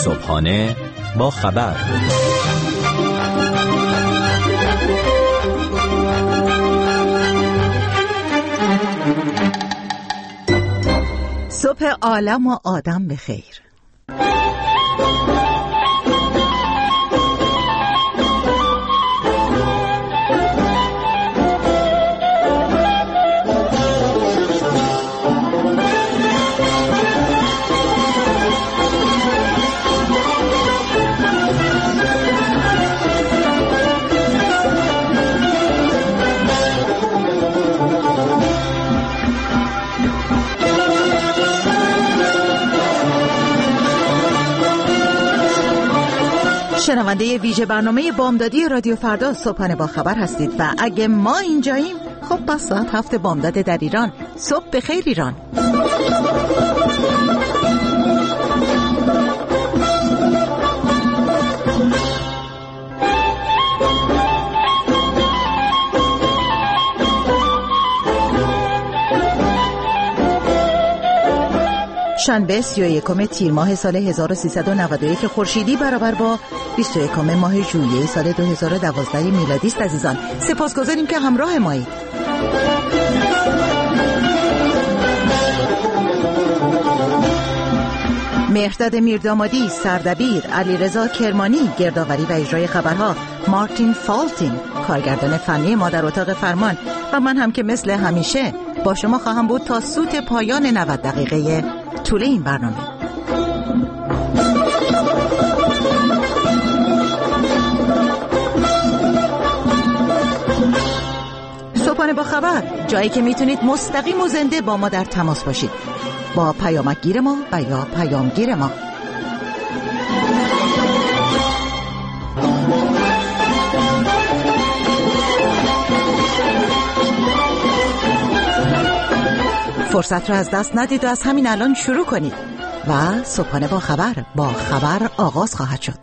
صبحانه با خبر. صبح عالم و آدم بخیر. شنونده ویژه برنامه بامدادی رادیو فردا صبحانه با خبر هستید و اگه ما اینجاییم خب پس ساعت 7 بامداد در ایران. صبح بخیر ایران. شنبه 31 تیر ماه سال 1391 خورشیدی برابر با 21 ماه ژوئیه سال 2012 میلادی است. عزیزان سپاسگزاریم که همراه مایید. مهرداد میردامادی، سردبیر، علیرضا کرمانی، گردآوری و اجرای خبرها مارتین فالتین، کارگردان فنی ما در اتاق فرمان و من هم که مثل همیشه با شما خواهم بود تا سوت پایان 90 دقیقه طول این برنامه. صبحانه با خبر، جایی که میتونید مستقیم و زنده با ما در تماس باشید، با پیامکگیر ما و یا پیامگیر ما. فرصت رو از دست ندید و از همین الان شروع کنید و صبحانه با خبر آغاز خواهد شد.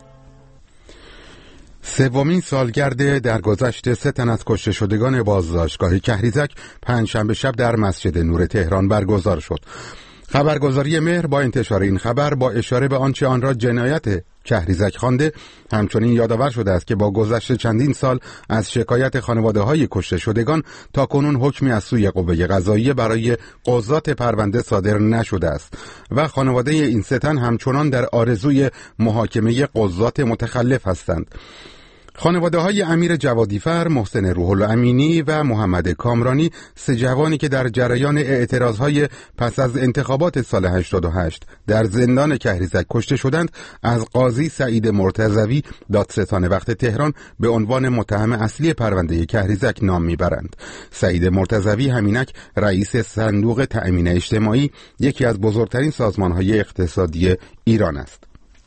سومین سالگرد درگذشت 3 تن از کشته شدگان بازداشتگاه کهریزک پنجشنبه شب در مسجد نور تهران برگزار شد. خبرگزاری مهر با انتشار این خبر با اشاره به آنچه آن را جنایت کهریزک خوانده، همچنین یادآور شده است که با گذشت چندین سال از شکایت خانواده‌های کشته شدگان تا کنون حکمی از سوی قوه قضاییه برای قضات پرونده صادر نشده است و خانواده این 3 تن همچنان در آرزوی محاکمه قضات متخلف هستند. خانواده‌های امیر جوادیفر، محسن روح الامینی و محمد کامرانی، 3 جوانی که در جریان اعتراضهای پس از انتخابات سال 88 در زندان کهریزک کشته شدند، از قاضی سعید مرتضوی دادستان وقت تهران به عنوان متهم اصلی پرونده کهریزک نام میبرند. سعید مرتضوی همینک رئیس صندوق تأمین اجتماعی، یکی از بزرگترین سازمان‌های اقتصادی ایران است.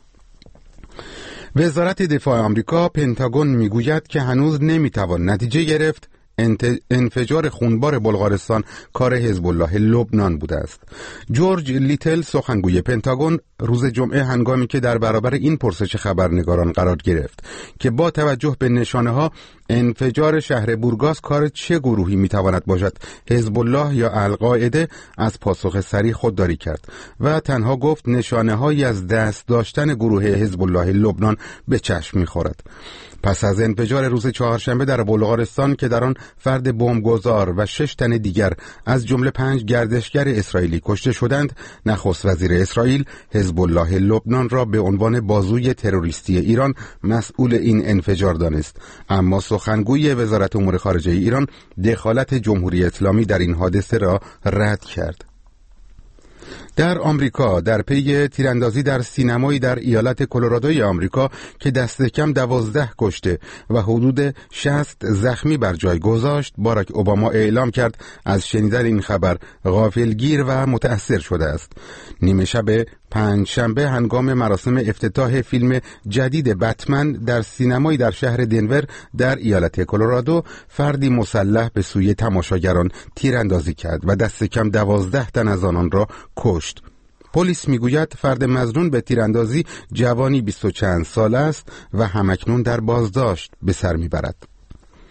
وزارت دفاع آمریکا پنتاگون میگوید که هنوز نمیتوان نتیجه گرفت انفجار خونبار بلغارستان کار حزب الله لبنان بوده است. جورج لیتل، سخنگوی پنتاگون، روز جمعه هنگامی که در برابر این پرسش خبرنگاران قرار گرفت که با توجه به نشانه‌ها انفجار شهر بورگاس کار چه گروهی میتواند باشد، حزب الله یا القاعده، از پاسخ سریع خودداری کرد و تنها گفت نشانه‌هایی از دست داشتن گروه حزب الله لبنان به چشم می‌خورد. پس از انفجار روز چهارشنبه در بلغارستان که در آن فرد بمبگذار و 6 تن دیگر از جمله 5 گردشگر اسرائیلی کشته شدند، نخست وزیر اسرائیل حزب الله لبنان را به عنوان بازوی تروریستی ایران مسئول این انفجار دانست، اما سخنگوی وزارت امور خارجه ایران دخالت جمهوری اسلامی در این حادثه را رد کرد. در آمریکا در پی تیراندازی در سینمایی در ایالت کلرادوی آمریکا که دست کم 12 کشته و حدود 60 زخمی بر جای گذاشت، باراک اوباما اعلام کرد از شنیدن این خبر غافلگیر و متأثر شده است. نیمه شب پنجشنبه هنگام مراسم افتتاح فیلم جدید بتمن در سینمایی در شهر دنور در ایالت کلرادو، فردی مسلح به سوی تماشاگران تیراندازی کرد و دست کم 12 تن از آنان را کشت. پلیس میگوید فرد مظنون به تیراندازی جوانی 20 و چند ساله است و همکنون در بازداشت به سر میبرد.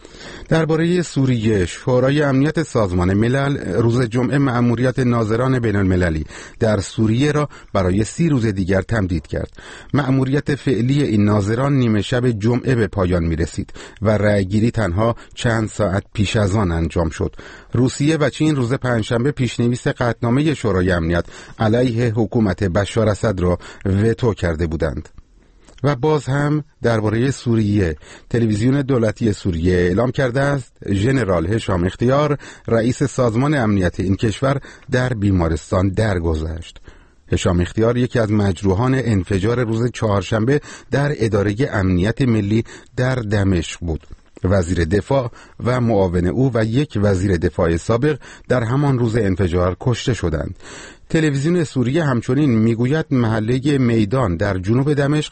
درباره سوریه، شورای امنیت سازمان ملل روز جمعه مأموریت ناظران بین المللی در سوریه را برای 30 روز دیگر تمدید کرد. مأموریت فعلی این ناظران نیمه شب جمعه به پایان می رسید و رأیگیری تنها چند ساعت پیش از آن انجام شد. روسیه و چین روز پنجشنبه پیشنویس قطعنامه شورای امنیت علیه حکومت بشار اسد را وتو کرده بودند. و باز هم درباره سوریه، تلویزیون دولتی سوریه اعلام کرده است ژنرال هشام اختیار، رئیس سازمان امنیت این کشور، در بیمارستان درگذشت. هشام اختیار یکی از مجروحان انفجار روز چهارشنبه در اداره امنیت ملی در دمشق بود. وزیر دفاع و معاون او و یک وزیر دفاع سابق در همان روز انفجار کشته شدند. تلویزیون سوریه همچنین میگوید محله میدان در جنوب دمشق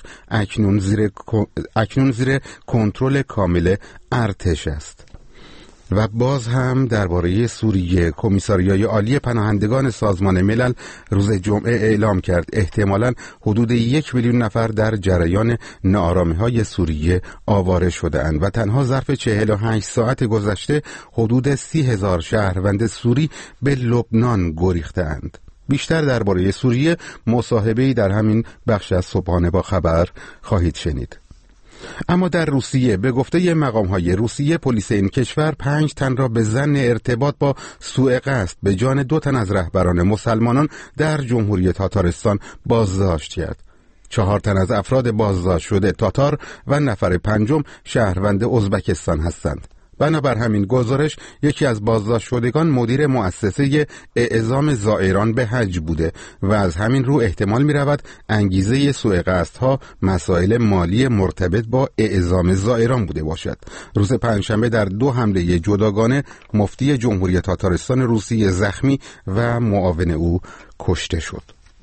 اکنون زیر کنترل کامل ارتش است. و باز هم درباره سوریه، کمیساریای عالی پناهندگان سازمان ملل روز جمعه اعلام کرد احتمالاً حدود 1 میلیون نفر در جریان ناآرامی‌های سوریه آواره شده‌اند و تنها ظرف 48 ساعت گذشته حدود 30,000 شهروند سوری به لبنان گریخته‌اند. بیشتر درباره سوریه مصاحبه‌ای در همین بخش از صبحانه با خبر خواهید شنید. اما در روسیه به گفته مقام‌های روسیه، پلیس این کشور 5 تن را به ظن ارتباط با سوء قصد به جان 2 تن از رهبران مسلمانان در جمهوری تاتارستان بازداشت کرد. 4 تن از افراد بازداشت شده تاتار و نفر 5م شهروند ازبکستان هستند. بنابر همین گزارش یکی از بازداشت شدگان مدیر مؤسسه اعزام زائران به حج بوده و از همین رو احتمال می رود انگیزه سوء قصدها مسائل مالی مرتبط با اعزام زائران بوده باشد. روز پنجشنبه در 2 حمله جداگانه مفتی جمهوری تاتارستان روسیه زخمی و معاون او کشته شد.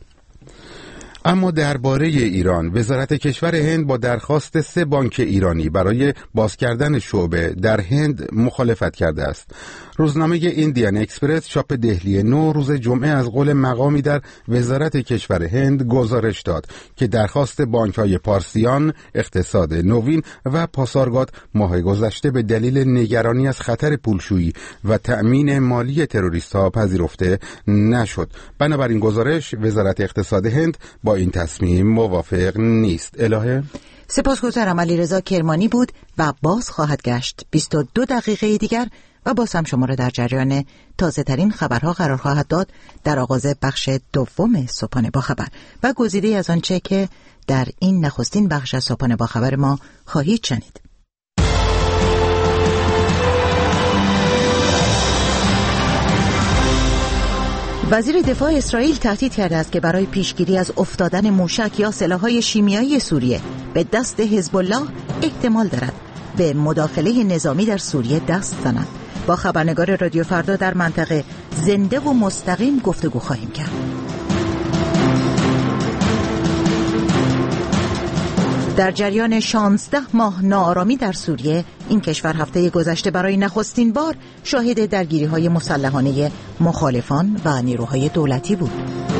اما درباره ایران، وزارت کشور هند با درخواست 3 بانک ایرانی برای باز کردن شعبه در هند مخالفت کرده است. روزنامه ایندیان اکسپرس چاپ دهلی 9 روز جمعه از قول مقامی در وزارت کشور هند گزارش داد که درخواست بانک‌های پارسیان، اقتصاد نوین و پاسارگاد ماه گذشته به دلیل نگرانی از خطر پولشویی و تأمین مالی تروریست‌ها پذیرفته نشد. بنابراین گزارش وزارت اقتصاد هند با این تصمیم موافق نیست. الهه سپاسگزارم. علیرضا کرمانی بود و باز خواهد گشت 22 دقیقه دیگر و باز هم شما را در جریان تازه ترین خبرها قرار خواهد داد در آغاز بخش دوم صبحانه با خبر و گزیده از آنچه که در این نخستین بخش از صبحانه با خبر ما خواهید شنید. وزیر دفاع اسرائیل تهدید کرده است که برای پیشگیری از افتادن موشک یا سلاح‌های شیمیایی سوریه به دست حزب الله احتمال دارد به مداخله نظامی در سوریه دست زند. با خبرنگار رادیو فردا در منطقه زنده و مستقیم گفتگو خواهیم کرد. در جریان 16 ماه ناآرامی در سوریه، این کشور هفته گذشته برای نخستین بار شاهد درگیری‌های مسلحانه مخالفان و نیروهای دولتی بود.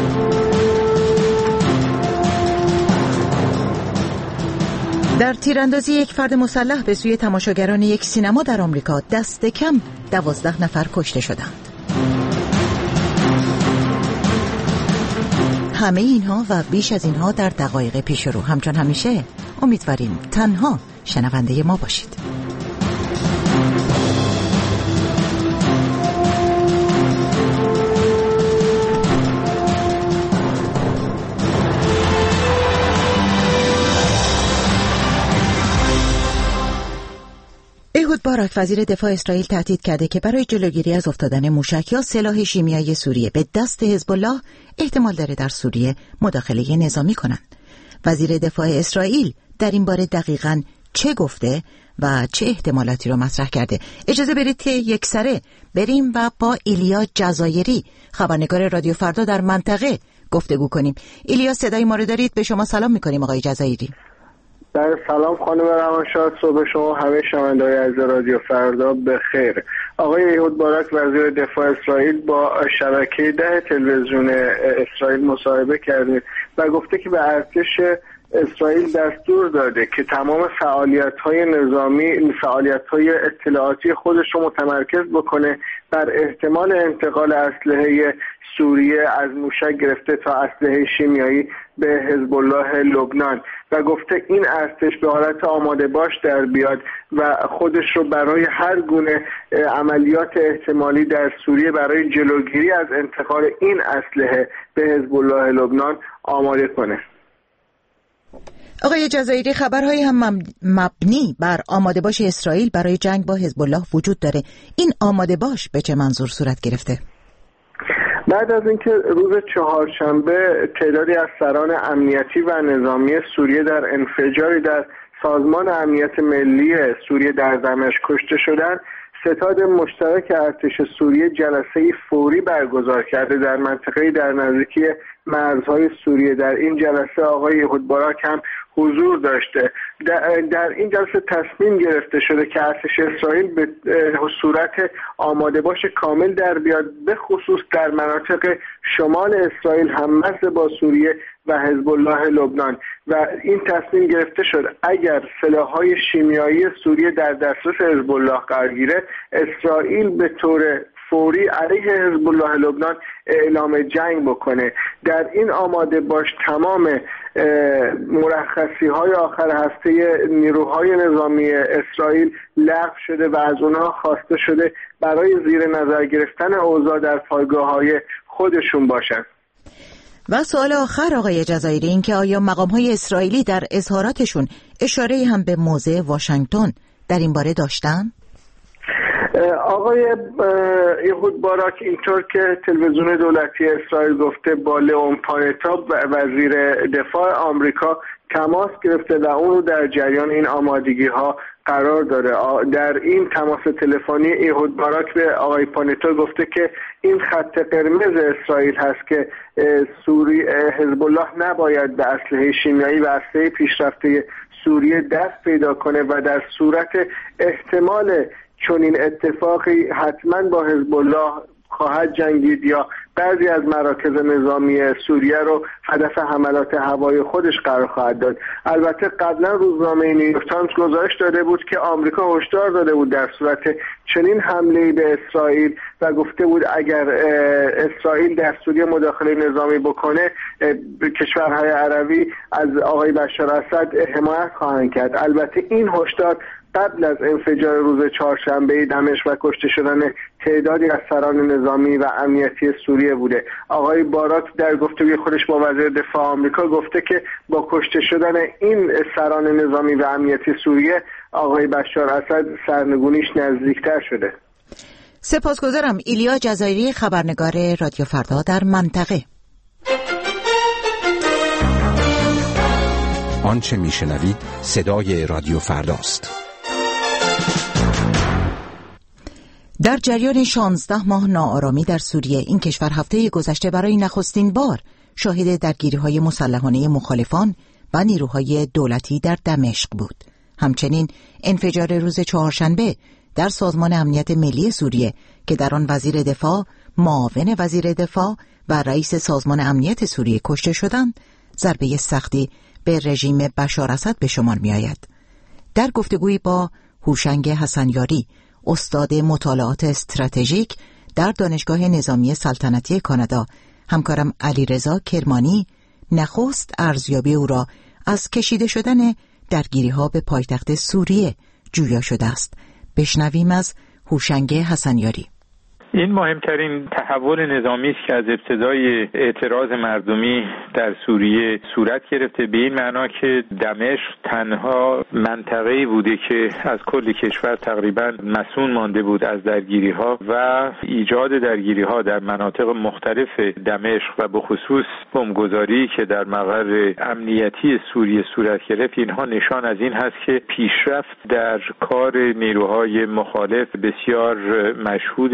در تیراندازی یک فرد مسلح به سوی تماشاگران یک سینما در آمریکا دست کم 12 نفر کشته شدند. همه اینها و بیش از اینها در دقایق پیش رو. همچون همیشه امیدواریم تنها شنونده ما باشید. ehud barak وزیر دفاع اسرائیل تهدید کرده که برای جلوگیری از افتادن موشک یا سلاح شیمیایی سوریه به دست حزب الله احتمال داره در سوریه مداخله نظامی کنند. وزیر دفاع اسرائیل در این باره دقیقاً چه گفته و چه احتمالاتی رو مطرح کرده؟ اجازه بدید که یکسره بریم و با ایلیا جزایری، خبرنگار رادیو فردا در منطقه، گفتگو کنیم. ایلیا، صدای ما رو دارید؟ به شما سلام می‌کنیم آقای جزایری. در سلام خانم روانشاد، صبح شما همه شنونده‌های عزیز رادیو فردا بخیر. آقای ehud barak وزیر دفاع اسرائیل با شبکه 10 تلویزیون اسرائیل مصاحبه کرده و گفته که به ارتش اسرائیل دستور داده که تمام فعالیت‌های نظامی، فعالیت‌های اطلاعاتی خودش رو متمرکز بکنه بر احتمال انتقال اسلحه سوریه از موشک گرفته تا اسلحه شیمیایی به حزب الله لبنان و گفته این ارتش به حالت آماده باش در بیاد و خودش رو برای هر گونه عملیات احتمالی در سوریه برای جلوگیری از انتقال این اسلحه به حزب الله لبنان آماده کنه. آقای جزایری، خبرهای هم مبنی بر آماده باش اسرائیل برای جنگ با حزب الله وجود داره. این آماده باش به چه منظور صورت گرفته؟ بعد از اینکه روز چهارشنبه تعدادی از سران امنیتی و نظامی سوریه در انفجاری در سازمان امنیت ملی سوریه در دمشق کشته شدند، ستاد مشترک ارتش سوریه جلسه‌ای فوری برگزار کرده در منطقه‌ای در نزدیکی مرزهای سوریه. در این جلسه آقای یهود باراک هم حضور داشته. در این جلسه تصمیم گرفته شده که ارتش اسرائیل به صورت آماده باش کامل در بیاد، به خصوص در مناطق شمال اسرائیل هممرز با سوریه و حزب الله لبنان و این تصمیم گرفته شد اگر سلاح‌های شیمیایی سوریه در دسترس حزب الله قرار گیره، اسرائیل به طور فوری علیه حزب الله لبنان اعلام جنگ بکنه. در این آماده باش تمام مرخصی‌های آخر هفته نیروهای نظامی اسرائیل لغو شده و از اونها خواسته شده برای زیر نظر گرفتن اوضاع در پایگاه‌های خودشون باشند. و سوال آخر آقای جزایری، این که آیا مقام‌های اسرائیلی در اظهاراتشون اشاره‌ای هم به موضع واشنگتن در این باره داشتن؟ آقای یهود باراک اینطور که تلویزیون دولتی اسرائیل گفته با لئون پانتا وزیر دفاع آمریکا تماس گرفته و اون رو در جریان این آمادگی ها قرار داره. در این تماس تلفنی یهود باراک به آقای پانتا گفته که این خط قرمز اسرائیل هست که حزب الله نباید به اسلحه شیمیایی و اسلحه پیشرفته سوریه دست پیدا کنه و در صورت احتمال چون این اتفاقی حتما با حزب الله خواهد جنگید یا بعضی از مراکز نظامی سوریه رو هدف حملات هوایی خودش قرار خواهد داد. البته قبلا روزنامه نیویورک تایمز گزارش داده بود که آمریکا هشدار داده بود در صورت چنین حمله‌ای به اسرائیل و گفته بود اگر اسرائیل در سوریه مداخله نظامی بکنه کشورهای عربی از آقای بشار اسد حمایت خواهند کرد. البته این هشدار قبل از انفجار روز چهارشنبه دمشق و کشته شدن تعدادی از سران نظامی و امنیتی سوریه بوده. آقای باراک در گفتگوی خودش با وزیر دفاع آمریکا گفته که با کشته شدن این سران نظامی و امنیتی سوریه آقای بشار اسد سرنگونیش نزدیکتر شده. سپاسگزارم. ایلیا جزایری، خبرنگار رادیو فردا در منطقه. آنچه میشنوید صدای رادیو فرداست. در جریان 16 ماه ناآرامی در سوریه، این کشور هفته گذشته برای نخستین بار شاهد درگیری‌های مسلحانه مخالفان و نیروهای دولتی در دمشق بود. همچنین انفجار روز چهارشنبه در سازمان امنیت ملی سوریه که در آن وزیر دفاع، معاون وزیر دفاع و رئیس سازمان امنیت سوریه کشته شدند، ضربه سختی به رژیم بشار اسد به شمار می آید. در گفتگویی با هوشنگ حسنیاری، استاد مطالعات استراتژیک در دانشگاه نظامی سلطنتی کانادا، همکارم علیرضا کرمانی نخست ارزیابی او را از کشیده شدن درگیری‌ها به پایتخت سوریه جویا شده است. بشنویم از هوشنگ حسنیاری. این مهمترین تحول نظامی است که از ابتدای اعتراض مردمی در سوریه صورت گرفته، به این معنا که دمشق تنها منطقه‌ای بوده که از کل کشور تقریبا مسئول مانده بود از درگیری‌ها و ایجاد درگیری‌ها در مناطق مختلف دمشق و به خصوص بمبگذاری که در مقر امنیتی سوریه صورت گرفت. اینها نشان از این هست که پیشرفت در کار نیروهای مخالف بسیار مشهوده و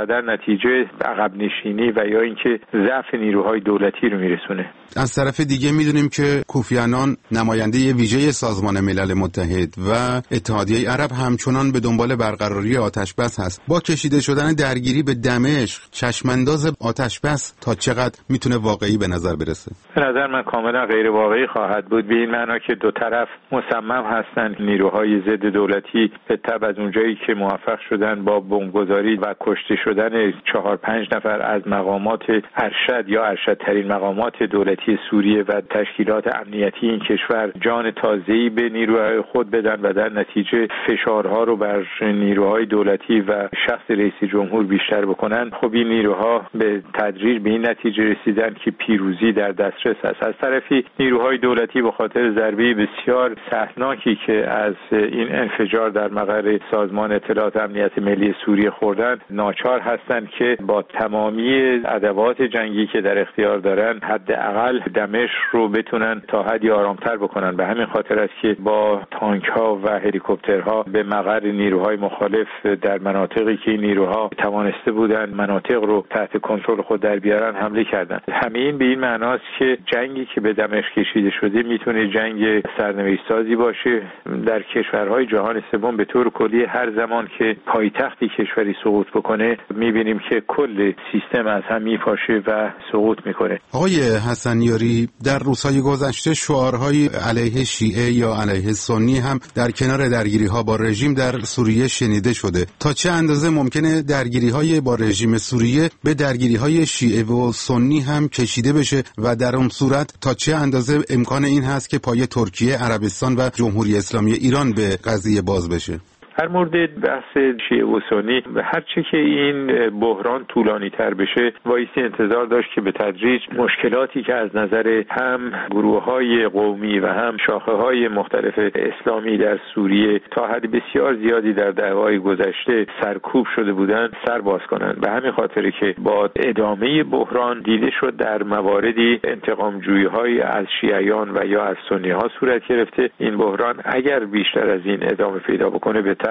در نتیجه عقب نشینی و یا اینکه ضعف نیروهای دولتی رو میرسونه. از طرف دیگه میدونیم که کوفی عنان نماینده ویژه سازمان ملل متحد و اتحادیه عرب همچنان به دنبال برقراری آتشبس هست. با کشیده شدن درگیری به دمشق، چشمانداز آتشبس تا چقدر میتونه واقعی به نظر برسه؟ به نظر من کاملا غیر واقعی خواهد بود، به این معنا که دو طرف مصمم هستن نیروهای ضد دولتی به تبع از اونجایی که موفق شدن با بمبگذاری و کشته شدن 4-5 نفر از مقامات ارشد یا ارشدترین مقامات دولتی سوریه و تشکیلات امنیتی این کشور جان تازه‌ای به نیروهای خود بدن و در نتیجه فشارها رو بر نیروهای دولتی و شخص رئیس جمهور بیشتر بکنن. خب این نیروها به تدریج به این نتیجه رسیدن که پیروزی در دسترس است. از طرفی نیروهای دولتی به خاطر ضربه بسیار سهلناکی که از این انفجار در مقر سازمان اطلاعات امنیت ملی سوریه خوردن ناچار هستند که با تمامی ادوات جنگی که در اختیار دارن حداقل دمشق رو بتونن تا حدی آرامتر بکنن. به همین خاطر است که با تانک ها و هلیکوپترها به مقر نیروهای مخالف در مناطقی که این نیروها توانسته بودن مناطق رو تحت کنترل خود در بیارن حمله کردن. همین به این معناست که جنگی که به دمشق کشیده شده میتونه جنگ سرنوشت سازی باشه در کشورهای جهان سوم به طور کلی. هر زمان که پایتختی کشوری سقوط بکنه میبینیم که کل سیستم از هم میپاشه و سقوط میکنه. آقای حسنیاری، در روزهای گذشته شعارهای علیه شیعه یا علیه سنی هم در کنار درگیری‌ها با رژیم در سوریه شنیده شده. تا چه اندازه ممکنه درگیری‌های با رژیم سوریه به درگیری‌های شیعه و سنی هم کشیده بشه و در اون صورت تا چه اندازه امکان این هست که پای ترکیه، عربستان و جمهوری اسلامی ایران به قضیه باز بشه؟ در مورد بحث شیعه و سنی هرچه که این بحران طولانی تر بشه وایسی انتظار داشت که به تدریج مشکلاتی که از نظر هم گروه های قومی و هم شاخه های مختلف اسلامی در سوریه تا حد بسیار زیادی در دهه‌های گذشته سرکوب شده بودند سر باز کنند. به همین خاطره که با ادامه بحران دیده شد در مواردی انتقام جویی های از شیعیان و یا از سنی ها صورت گرفته. این بحران اگر بیشتر از این ادامه پیدا بکنه به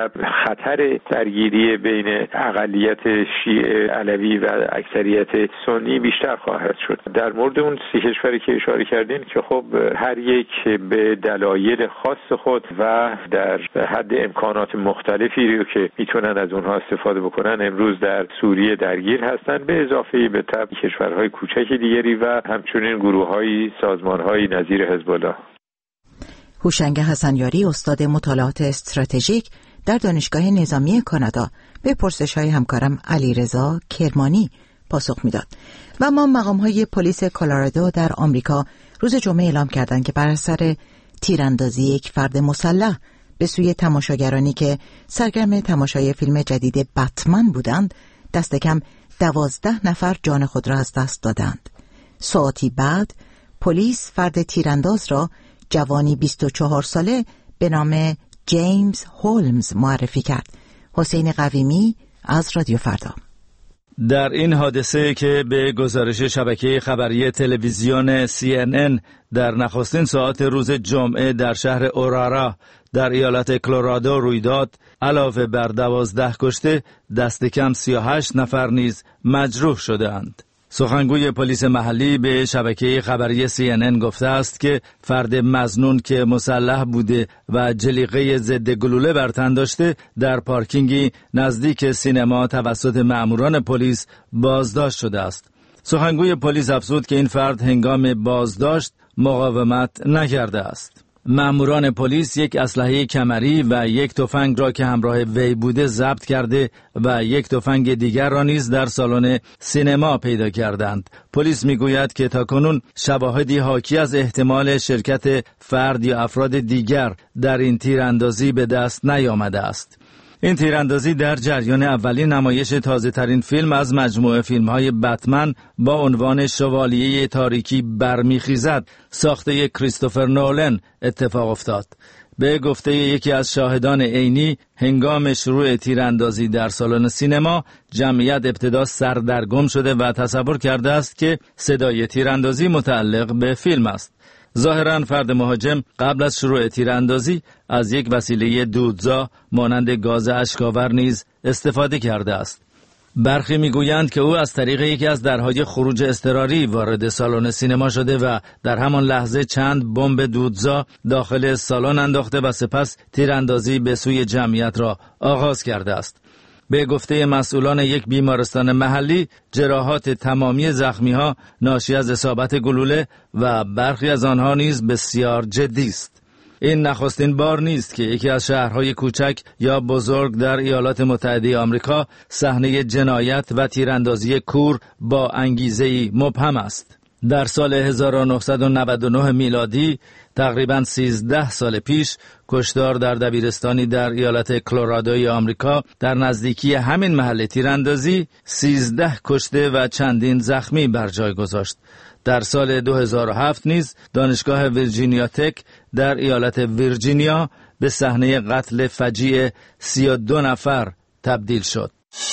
خطر درگیری بین اقلیت شیعه علوی و اکثریت سنی بیشتر خواهد شد. در مورد اون 30 کشوری که اشاره کردین که خب هر یک به دلایل خاص خود و در حد امکانات مختلفی رو که میتونن از اونها استفاده بکنن امروز در سوریه درگیر هستن، به اضافه به طب کشورهای کوچک دیگری و همچنین گروه‌های سازمان‌های نظیر حزب الله. هوشنگ حسنیاری، استاد مطالعات استراتژیک در دانشگاه نظامی کانادا، به پرسش‌های همکارم علیرضا کرمانی پاسخ میداد. و ما مقام‌های پلیس کلرادو در آمریکا روز جمعه اعلام کردند که بر اثر تیراندازی یک فرد مسلح به سوی تماشاگرانی که سرگرم تماشای فیلم جدید بتمن بودند، دست کم 12 نفر جان خود را از دست دادند. ساعتی بعد پلیس فرد تیرانداز را جوانی 24 ساله به نام جیمز هولمز معرفی کرد. حسین قویمی از رادیو فردا. در این حادثه که به گزارش شبکه خبری تلویزیون CNN در نخستین ساعت روز جمعه در شهر اورارا در ایالت کلرادو روی داد، علاوه بر 12 کشته، دست کم 38 نفر نیز مجروح شده‌اند. سخنگوی پلیس محلی به شبکه خبری CNN گفته است که فرد مظنون که مسلح بوده و جلیقه ضد گلوله بر تن داشته در پارکینگی نزدیک سینما توسط مأموران پلیس بازداشت شده است. سخنگوی پلیس افزود که این فرد هنگام بازداشت مقاومت نکرده است. مأموران پلیس یک اسلحه کمری و یک تفنگ را که همراه وی بوده ضبط کرده و یک تفنگ دیگر را نیز در سالن سینما پیدا کردند. پلیس میگوید که تاکنون شواهدی حاکی از احتمال شرکت فرد یا افراد دیگر در این تیراندازی به دست نیامده است. این تیراندازی در جریان اولین نمایش تازه ترین فیلم از مجموعه فیلم های بتمن با عنوان شوالیه تاریکی برمیخیزد ساخته کریستوفر نولن اتفاق افتاد. به گفته یکی از شاهدان عینی، هنگام شروع تیراندازی در سالن سینما جمعیت ابتدا سردرگم شده و تصور کرده است که صدای تیراندازی متعلق به فیلم است. ظاهراً فرد مهاجم قبل از شروع تیراندازی از یک وسیله دودزا مانند گاز اشک‌آور نیز استفاده کرده است. برخی میگویند که او از طریق یکی از درهای خروج اضطراری وارد سالن سینما شده و در همان لحظه چند بمب دودزا داخل سالن انداخته و سپس تیراندازی به سوی جمعیت را آغاز کرده است. به گفته مسئولان یک بیمارستان محلی، جراحات تمامی زخمی‌ها ناشی از اصابت گلوله و برخی از آنها نیز بسیار جدی است. این نخستین بار نیست که یکی از شهرهای کوچک یا بزرگ در ایالات متحده آمریکا صحنه جنایت و تیراندازی کور با انگیزه‌ای مبهم است. در سال 1999 میلادی، تقریباً 13 سال پیش، کشتار در دبیرستانی در ایالت کلرادوی آمریکا در نزدیکی همین محل تیراندازی 13 کشته و چندین زخمی بر جای گذاشت. در سال 2007 نیز دانشگاه ویرجینیا تک در ایالت ویرجینیا به صحنه قتل فجیع 32 نفر تبدیل شد.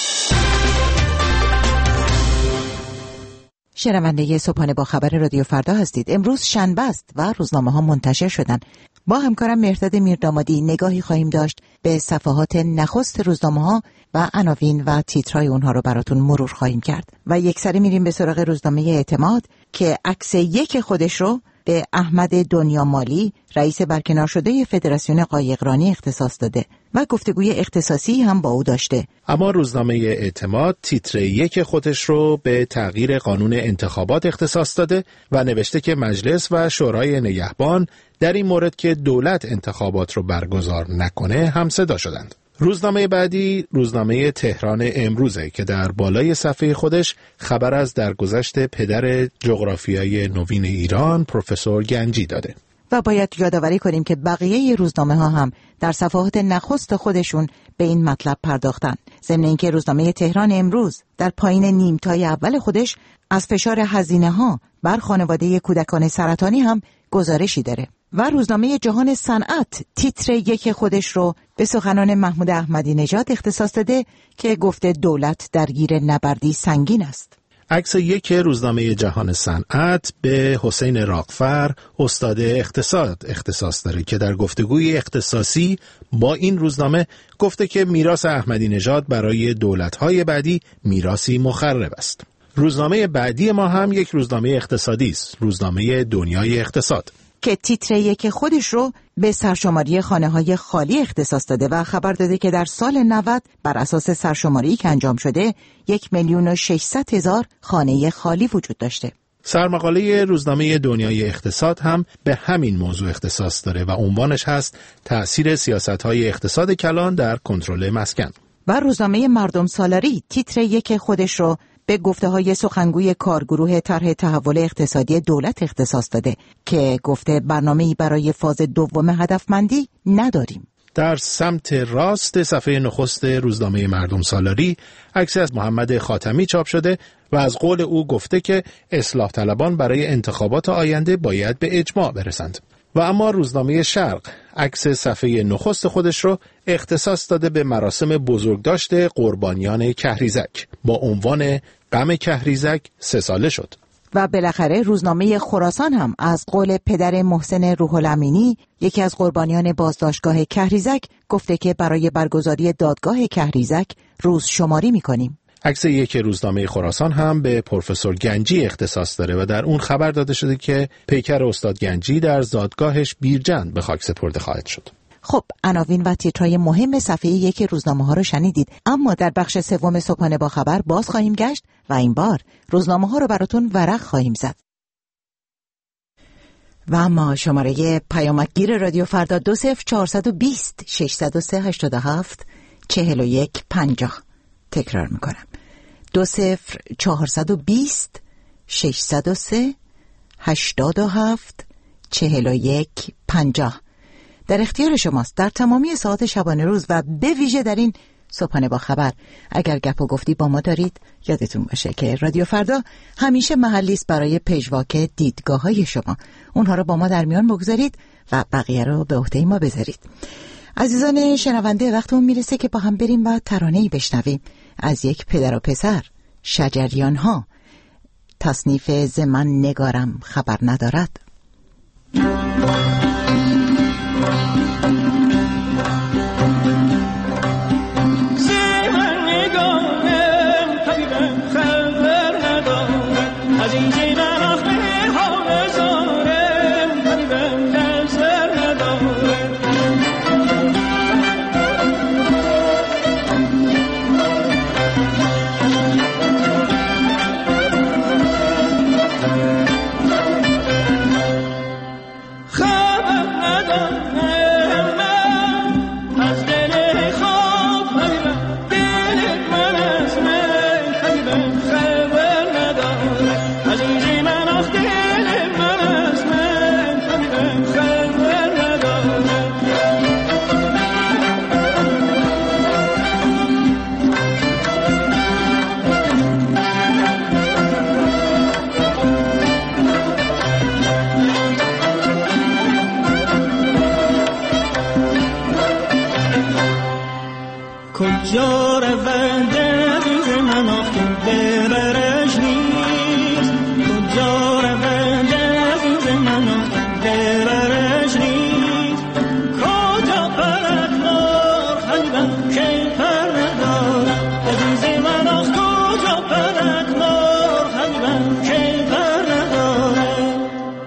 شنونده صبحانه با خبر رادیو فردا هستید. امروز شنبه است و روزنامه ها منتشر شدن. با همکارم مهرداد میردامادی نگاهی خواهیم داشت به صفحات نخست روزنامه ها و عناوین و تیترهای اونها رو براتون مرور خواهیم کرد. و یکسره میریم به سراغ روزنامه اعتماد که عکس یک خودش رو به احمد دنیامالی، رئیس برکنار شده فدراسیون قایقرانی اختصاص داده و گفتگوی اختصاصی هم با او داشته. اما روزنامه اعتماد تیتر یک خودش رو به تغییر قانون انتخابات اختصاص داده و نوشته که مجلس و شورای نگهبان در این مورد که دولت انتخابات رو برگزار نکنه همصدا شدند. روزنامه بعدی روزنامه تهران امروزه که در بالای صفحه خودش خبر از درگذشت پدر جغرافیای نوین ایران پروفسور گنجی داده. و باید یادآوری کنیم که بقیه روزنامه ها هم در صفحات نخست خودشون به این مطلب پرداختن. ضمن اینکه روزنامه تهران امروز در پایین نیمتای اول خودش از فشار هزینه ها بر خانواده کودکان سرطانی هم گزارشی داره. و روزنامه جهان صنعت تیتر یک خودش رو به سخنان محمود احمدی نژاد اختصاص داده که گفته دولت درگیر نبردی سنگین است. عکس یک روزنامه جهان صنعت به حسین راغفر استاد اقتصاد اختصاص داره که در گفتگوی اختصاصی با این روزنامه گفته که میراث احمدی نژاد برای دولت‌های بعدی میراثی مخرب است. روزنامه بعدی ما هم یک روزنامه اقتصادی است، روزنامه دنیای اقتصاد که تیتر یک خودش رو به سرشماری خانه‌های خالی اختصاص داده و خبر داده که در سال 90 بر اساس سرشماری که انجام شده 1,600,000 خانه خالی وجود داشته. سرمقاله روزنامه دنیای اقتصاد هم به همین موضوع اختصاص داره و عنوانش هست تأثیر سیاست‌های اقتصاد کلان در کنترل مسکن. و روزنامه مردم سالاری تیتر یک خودش رو به گفته‌های سخنگوی کارگروه طرح تحول اقتصادی دولت اختصاص داده که گفته برنامه‌ای برای فاز دوم هدفمندی نداریم. در سمت راست صفحه نخست روزنامه مردم سالاری عکسی از محمد خاتمی چاپ شده و از قول او گفته که اصلاح طلبان برای انتخابات آینده باید به اجماع برسند. و اما روزنامه شرق عکس صفحه نخست خودش رو اختصاص داده به مراسم بزرگداشت قربانیان کهریزک با عنوان غم کهریزک 3 ساله شد. و بالاخره روزنامه خراسان هم از قول پدر محسن روح الامینی، یکی از قربانیان بازداشتگاه کهریزک، گفته که برای برگزاری دادگاه کهریزک روز شماری می‌کنیم. عکس یک روزنامه خراسان هم به پروفسور گنجی اختصاص داره و در اون خبر داده شده که پیکر استاد گنجی در زادگاهش بیرجند به خاک سپرده خواهد شد. خب عناوین و تیترهای مهم صفحه یک روزنامه ها رو شنیدید، اما در بخش سوم صبحانه با خبر باز خواهیم گشت و این بار روزنامه ها رو براتون ورق خواهیم زد. و اما شماره پیامکگیر رادیو فردا 20420 603 87 41 50. تکرار میکنم 20420 603 87 41 50. در اختیار شماست در تمامی ساعات شبانه روز و به ویژه در این صبحانه با خبر. اگر گپ و گفتی با ما دارید یادتون باشه که رادیو فردا همیشه محلی است برای پژواک دیدگاه‌های شما. اونها رو با ما در میان بگذارید و بقیه رو به عهده ما بذارید. عزیزان شنونده، وقتمون میرسه که با هم بریم و ترانه‌ای بشنویم از یک پدر و پسر، شجریان ها. تصنیف ز من نگارم خبر ندارد. ز من نگارم کجا رونده عزیز من آخه برش نیست کجا رونده عزیز من آخه برش نیست کجا پرد مار خیبم که پر ندارم عزیز من آخه کجا پرد مار خیبم که پر ندارم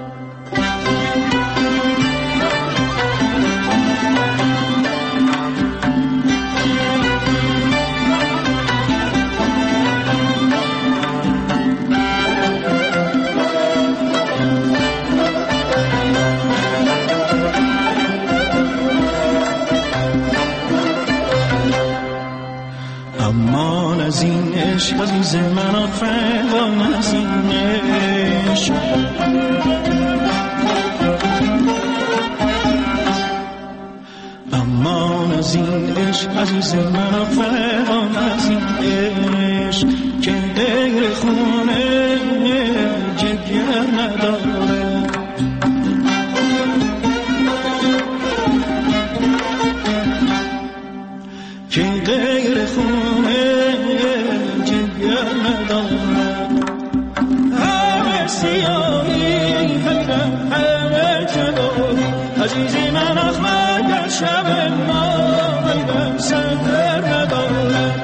امان از این عشق عزیز من آفرین از این عشق امان از این عشق عزیز من آفرین از این عشق که غیر خونه جگر نداره که غیر خونه جگر ندارد همه سیاهی همه جلوی عزیزی من اخمه در شب ما غیبم سر ندارد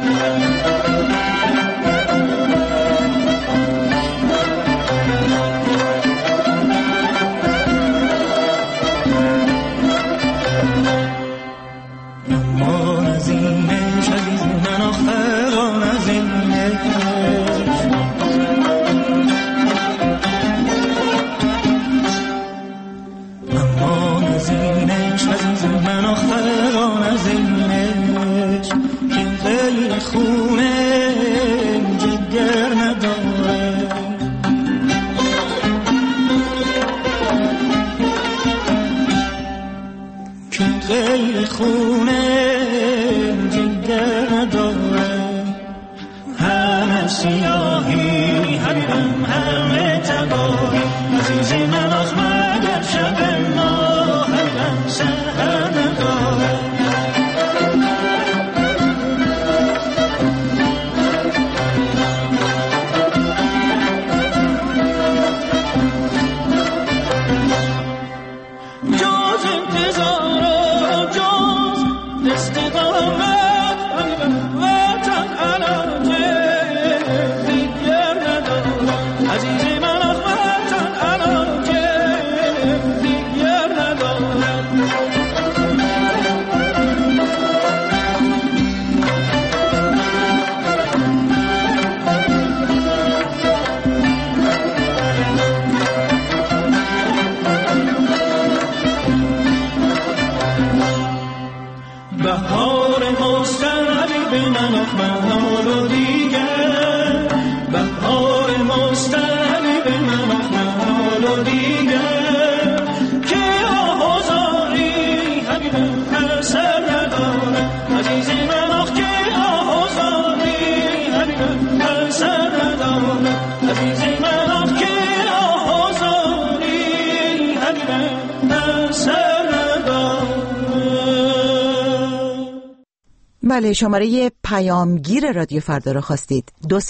بله، شماره پیامگیر رادیو فردا را خواستید.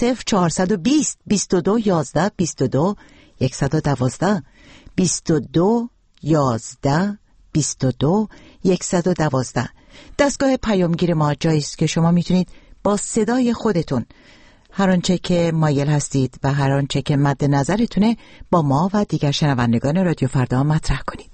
20420 22 11 22 112 22 11 22 112. دستگاه پیامگیر ما جایی است که شما میتونید با صدای خودتون هر آنچه که مایل هستید و هر آنچه که مد نظرتونه با ما و دیگر شنوندگان رادیو فردا مطرح کنید.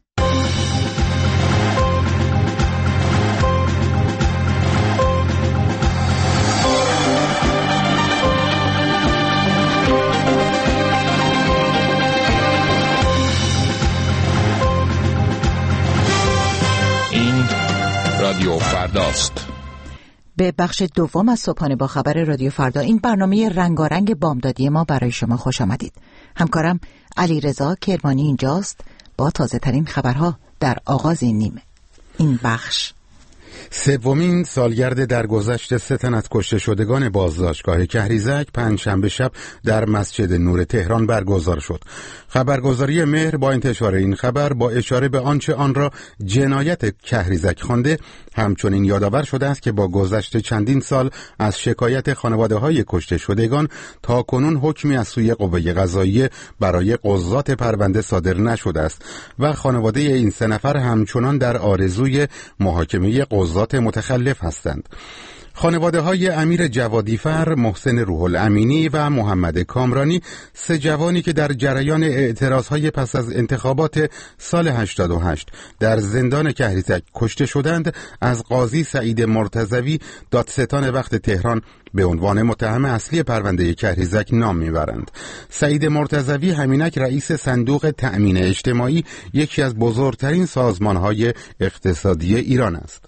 رادیو فرداست. به بخش دوم از صبحانه با خبر رادیو فردا، این برنامه رنگارنگ بامدادی ما برای شما خوش آمدید. همکارم علیرضا کرمانی اینجاست با تازه ترین خبرها در آغاز این بخش. سومین سالگرد درگذشت 3 تن از کشته شدگان بازداشتگاه کهریزک پنجشنبه شب در مسجد نور تهران برگزار شد. خبرگزاری مهر با انتشار این خبر با اشاره به آنچه آن را جنایت کهریزک خوانده، همچنین یادآور شده است که با گذشت چندین سال از شکایت خانواده‌های کشته شدگان تا کنون حکمی از سوی قوه قضاییه برای قضات پرونده صادر نشده است و خانواده این 3 نفر همچنان در آرزوی محاکمه قضات متخلف هستند. خانواده های امیر جوادیفر، محسن روح الامینی و محمد کامرانی، 3 جوانی که در جریان اعتراض های پس از انتخابات سال 88 در زندان کهریزک کشته شدند، از قاضی سعید مرتضوی دادستان وقت تهران به عنوان متهم اصلی پرونده کهریزک نام میبرند. سعید مرتضوی همینک رئیس صندوق تأمین اجتماعی، یکی از بزرگترین سازمان‌های اقتصادی ایران است.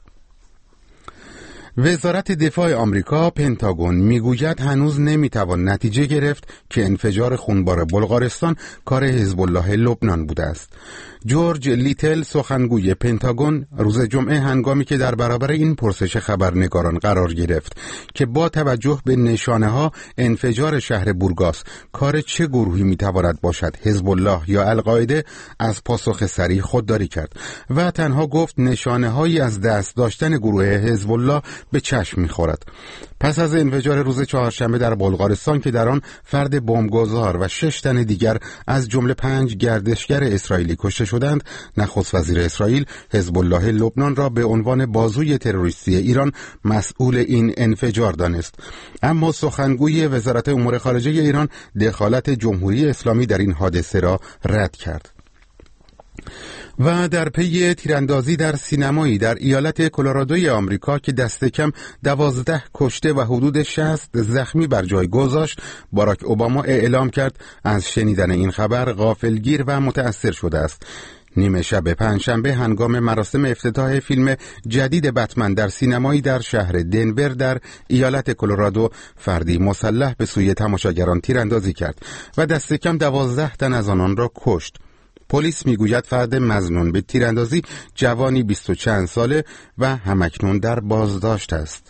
وزارت دفاع آمریکا پنتاگون میگوید هنوز نمیتوان نتیجه گرفت که انفجار خونبار بلغارستان کار حزب الله لبنان بوده است. جورج لیتل سخنگوی پنتاگون روز جمعه هنگامی که در برابر این پرسش خبرنگاران قرار گرفت که با توجه به نشانه ها انفجار شهر بورگاس کار چه گروهی میتواند باشد، حزب الله یا القاعده، از پاسخ صریح خودداری کرد و تنها گفت نشانه هایی از دست داشتن گروه حزب الله به چشم میخورد. پس از انفجار روز چهارشنبه در بلغارستان که در آن فرد بمبگذار و 6 تن دیگر از جمله 5 گردشگر اسرائیلی کشته شدند، نخست وزیر اسرائیل حزب الله لبنان را به عنوان بازوی تروریستی ایران مسئول این انفجار دانست. اما سخنگوی وزارت امور خارجه ایران دخالت جمهوری اسلامی در این حادثه را رد کرد. و در پی تیراندازی در سینمایی در ایالت کلرادوی آمریکا که دست کم 12 کشته و حدود 60 زخمی بر جای گذاشت، باراک اوباما اعلام کرد از شنیدن این خبر غافلگیر و متأثر شده است. نیمه شب پنجشنبه هنگام مراسم افتتاح فیلم جدید بتمن در سینمایی در شهر دنور در ایالت کلرادو، فردی مسلح به سوی تماشاگران تیراندازی کرد و دست کم 12 تن از آنان را کشت. پلیس میگوید فرد مظنون به تیراندازی جوانی 20 و چند ساله و همکنون در بازداشت است.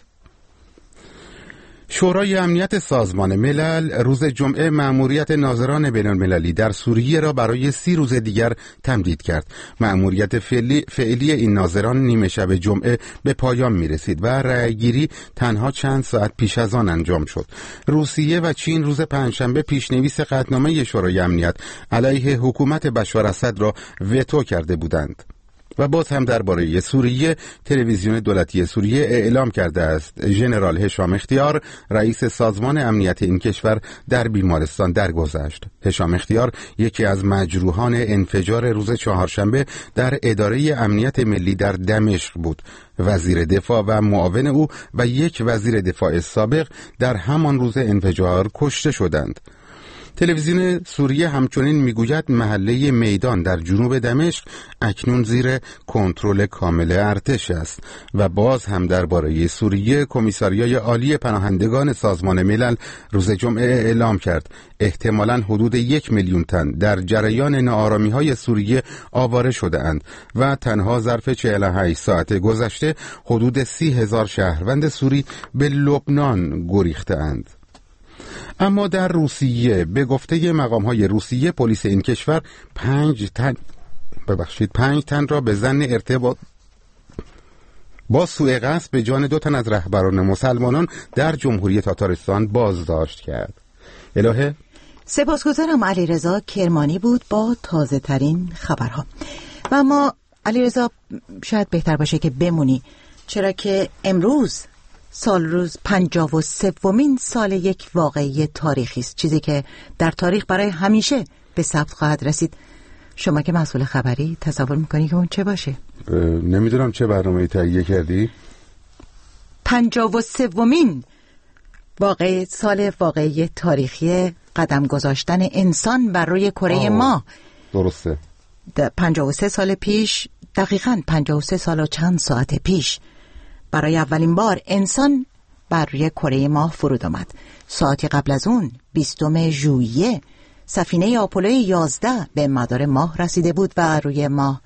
شورای امنیت سازمان ملل روز جمعه مأموریت ناظران بین‌المللی در سوریه را برای 30 روز دیگر تمدید کرد. مأموریت فعلی این ناظران نیمه شب جمعه به پایان می رسید و رأیگیری تنها چند ساعت پیش از آن انجام شد. روسیه و چین روز پنجشنبه پیشنویس قطعنامه شورای امنیت علیه حکومت بشار اسد را وتو کرده بودند. و باز هم درباره سوریه، تلویزیون دولتی سوریه اعلام کرده است ژنرال هشام اختیار، رئیس سازمان امنیت این کشور، در بیمارستان درگذشت. هشام اختیار یکی از مجروحان انفجار روز چهارشنبه در اداره امنیت ملی در دمشق بود. وزیر دفاع و معاون او و یک وزیر دفاع سابق در همان روز انفجار کشته شدند. تلویزیون سوریه همچنین میگوید محله میدان در جنوب دمشق اکنون زیر کنترل کامل ارتش است. و باز هم درباره سوریه، کمیساریای عالی پناهندگان سازمان ملل روز جمعه اعلام کرد احتمالاً حدود 1 میلیون تن در جریان ناآرامی‌های سوریه آواره شده اند و تنها ظرف 48 ساعت گذشته حدود 30,000 شهروند سوری به لبنان گریخته اند. اما در روسیه به گفته مقام‌های روسیه، پلیس این کشور 5 تن را به ظن ارتباط با سوء قصد به جان 2 تن از رهبران مسلمانان در جمهوری تاتارستان بازداشت کرد. الهه سپاسگزارم. علیرضا کرمانی بود با تازه ترین خبرها. و ما علیرضا شاید بهتر باشه که بمونی، چرا که امروز سال روز 53مین سال یک واقعی تاریخی است، چیزی که در تاریخ برای همیشه به ثبت خواهد رسید. شما که مسئول خبری تصور میکنی که اون چه باشه؟ نمیدونم چه برنامه‌ای تهیه کردی؟ 53مین سال واقعی تاریخی قدم گذاشتن انسان بر روی کره ماه. درسته. 53 سال پیش، دقیقاً 53 سال و چند ساعت پیش، برای اولین بار انسان بر روی کره ماه فرود آمد. ساعتی قبل از اون 20 ژوئیه سفینه آپولو 11 به مدار ماه رسیده بود و روی ماه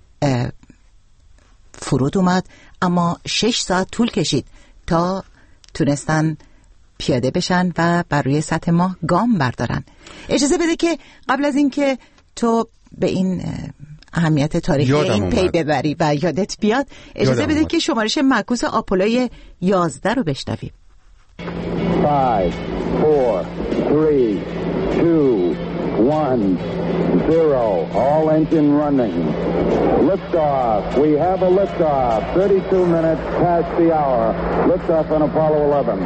فرود اومد، اما 6 ساعت طول کشید تا تونستن پیاده بشن و بر روی سطح ماه گام بردارن. اجازه بده که قبل از این که تو به این اهمیت تاریخی این پی ببری و یادت بیاد، اجازه بده که شمارش معکوس آپولو 11 رو بشنویم. 5 4 3 2 1 0 all engine running. Liftoff. We have a liftoff. 32 minutes past the hour. Liftoff on Apollo 11.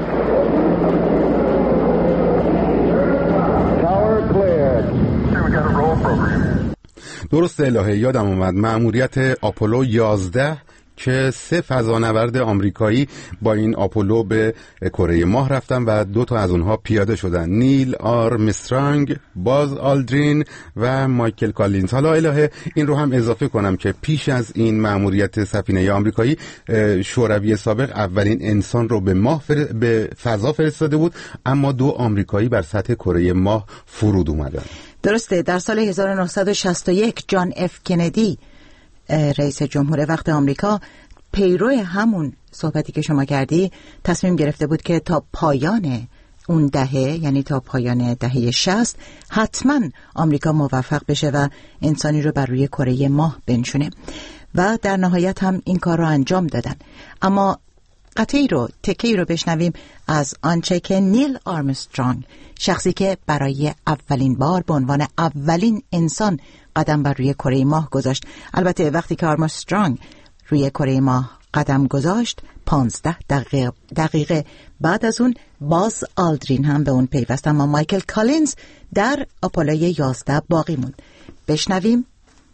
Tower cleared. We got a roll program. درست الهه، یادم اومد مأموریت آپولو 11 که 3 فضانورد آمریکایی با این آپولو به کره ماه رفتن و 2 تا از اونها پیاده شدن، نیل آرمسترانگ، باز آلدرین و مایکل کالینز. حالا الهه این رو هم اضافه کنم که پیش از این مأموریت سفینه آمریکایی، شوروی سابق اولین انسان رو به فضا فرستاده بود، اما 2 آمریکایی بر سطح کره ماه فرود اومدن. درسته. در سال 1961 جان اف کندی رئیس جمهور وقت آمریکا، پیرو همون صحبتی که شما کردی، تصمیم گرفته بود که تا پایان اون دهه، یعنی تا پایان دهه 60، حتما آمریکا موفق بشه و انسانی رو بر روی کره ماه بنشونه و در نهایت هم این کار رو انجام دادن. اما تکه‌ای رو بشنویم از آنچه که نیل آرمسترانگ، شخصی که برای اولین بار به عنوان اولین انسان قدم بر روی کره ماه گذاشت. البته وقتی که آرمسترانگ روی کره ماه قدم گذاشت 15 دقیقه بعد از اون باز آلدرین هم به اون پیوست، اما مایکل کالینز در آپولو 11 باقی موند. بشنویم.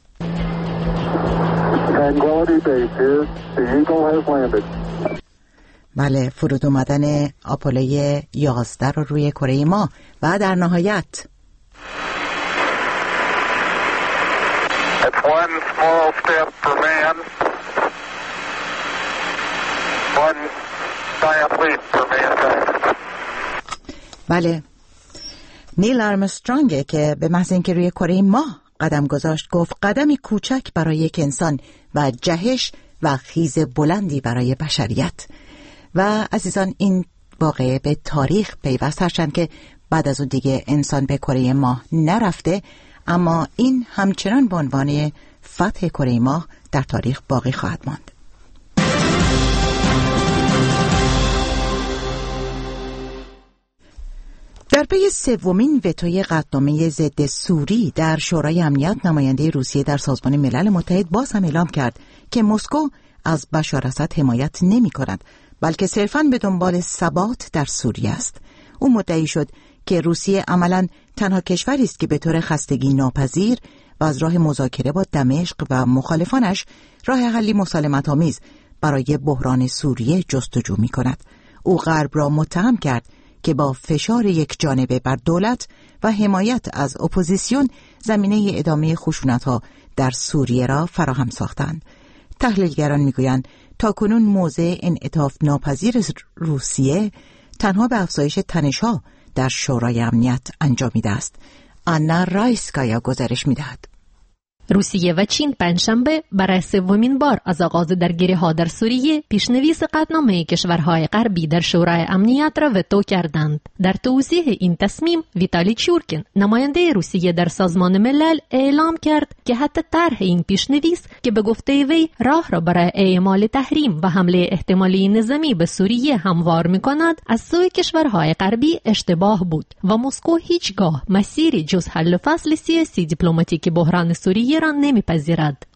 بله، فرود اومدن آپولو 11 رو روی کره ماه و در نهایت It's one small step for man, one giant leap for mankind. بله، نیل آرمسترانگ که به محض اینکه روی کره ماه قدم گذاشت گفت قدمی کوچک برای یک انسان و جهش و خیز بلندی برای بشریت. و عزیزان، این واقعه به تاریخ پیوست، هرچند که بعد از اون دیگه انسان به کره ماه نرفته، اما این همچنان به عنوان فتح کره ماه در تاریخ باقی خواهد ماند. در پی سومین وتوی قطعنامه ضد سوری در شورای امنیت، نماینده روسیه در سازمان ملل متحد باز هم اعلام کرد که مسکو از بشار اسد حمایت نمی کند، بلکه صرفاً به دنبال ثبات در سوریه است. او مدعی شد که روسیه عملاً تنها کشوری است که به طور خستگی ناپذیر و از راه مذاکره با دمشق و مخالفانش راه حلی مسالمت‌آمیز برای بحران سوریه جستجو می‌کند. او غرب را متهم کرد که با فشار یک جانبه بر دولت و حمایت از اپوزیسیون زمینه ادامه خشونت‌ها در سوریه را فراهم ساختند. تحلیلگران می‌گویند تاکنون موضع انعطاف ناپذیر روسیه تنها به افزایش تنش‌ها در شورای امنیت انجامیده است. آنا رایسکایا گزارش می‌دهد. روسیه و چین پنجشنبه برای سومین بار از آغاز درگیری‌ها در سوریه پیشنویس قطعنامه کشورهای غربی در شورای امنیت را وتو کردند. در توضیح این تصمیم، ویتالی چورکین، نماینده روسیه در سازمان ملل، اعلام کرد که حتی طرح این پیشنویس که به گفته وی راه را برای اعمال تحریم و حمله احتمالی نظامی به سوریه هموار می‌کند، از سوی کشورهای غربی اشتباه بود و مسکو هیچگاه مسیری جز حل فصل سیاسی دیپلماتیک بحران سوریه را نمیپذیرد.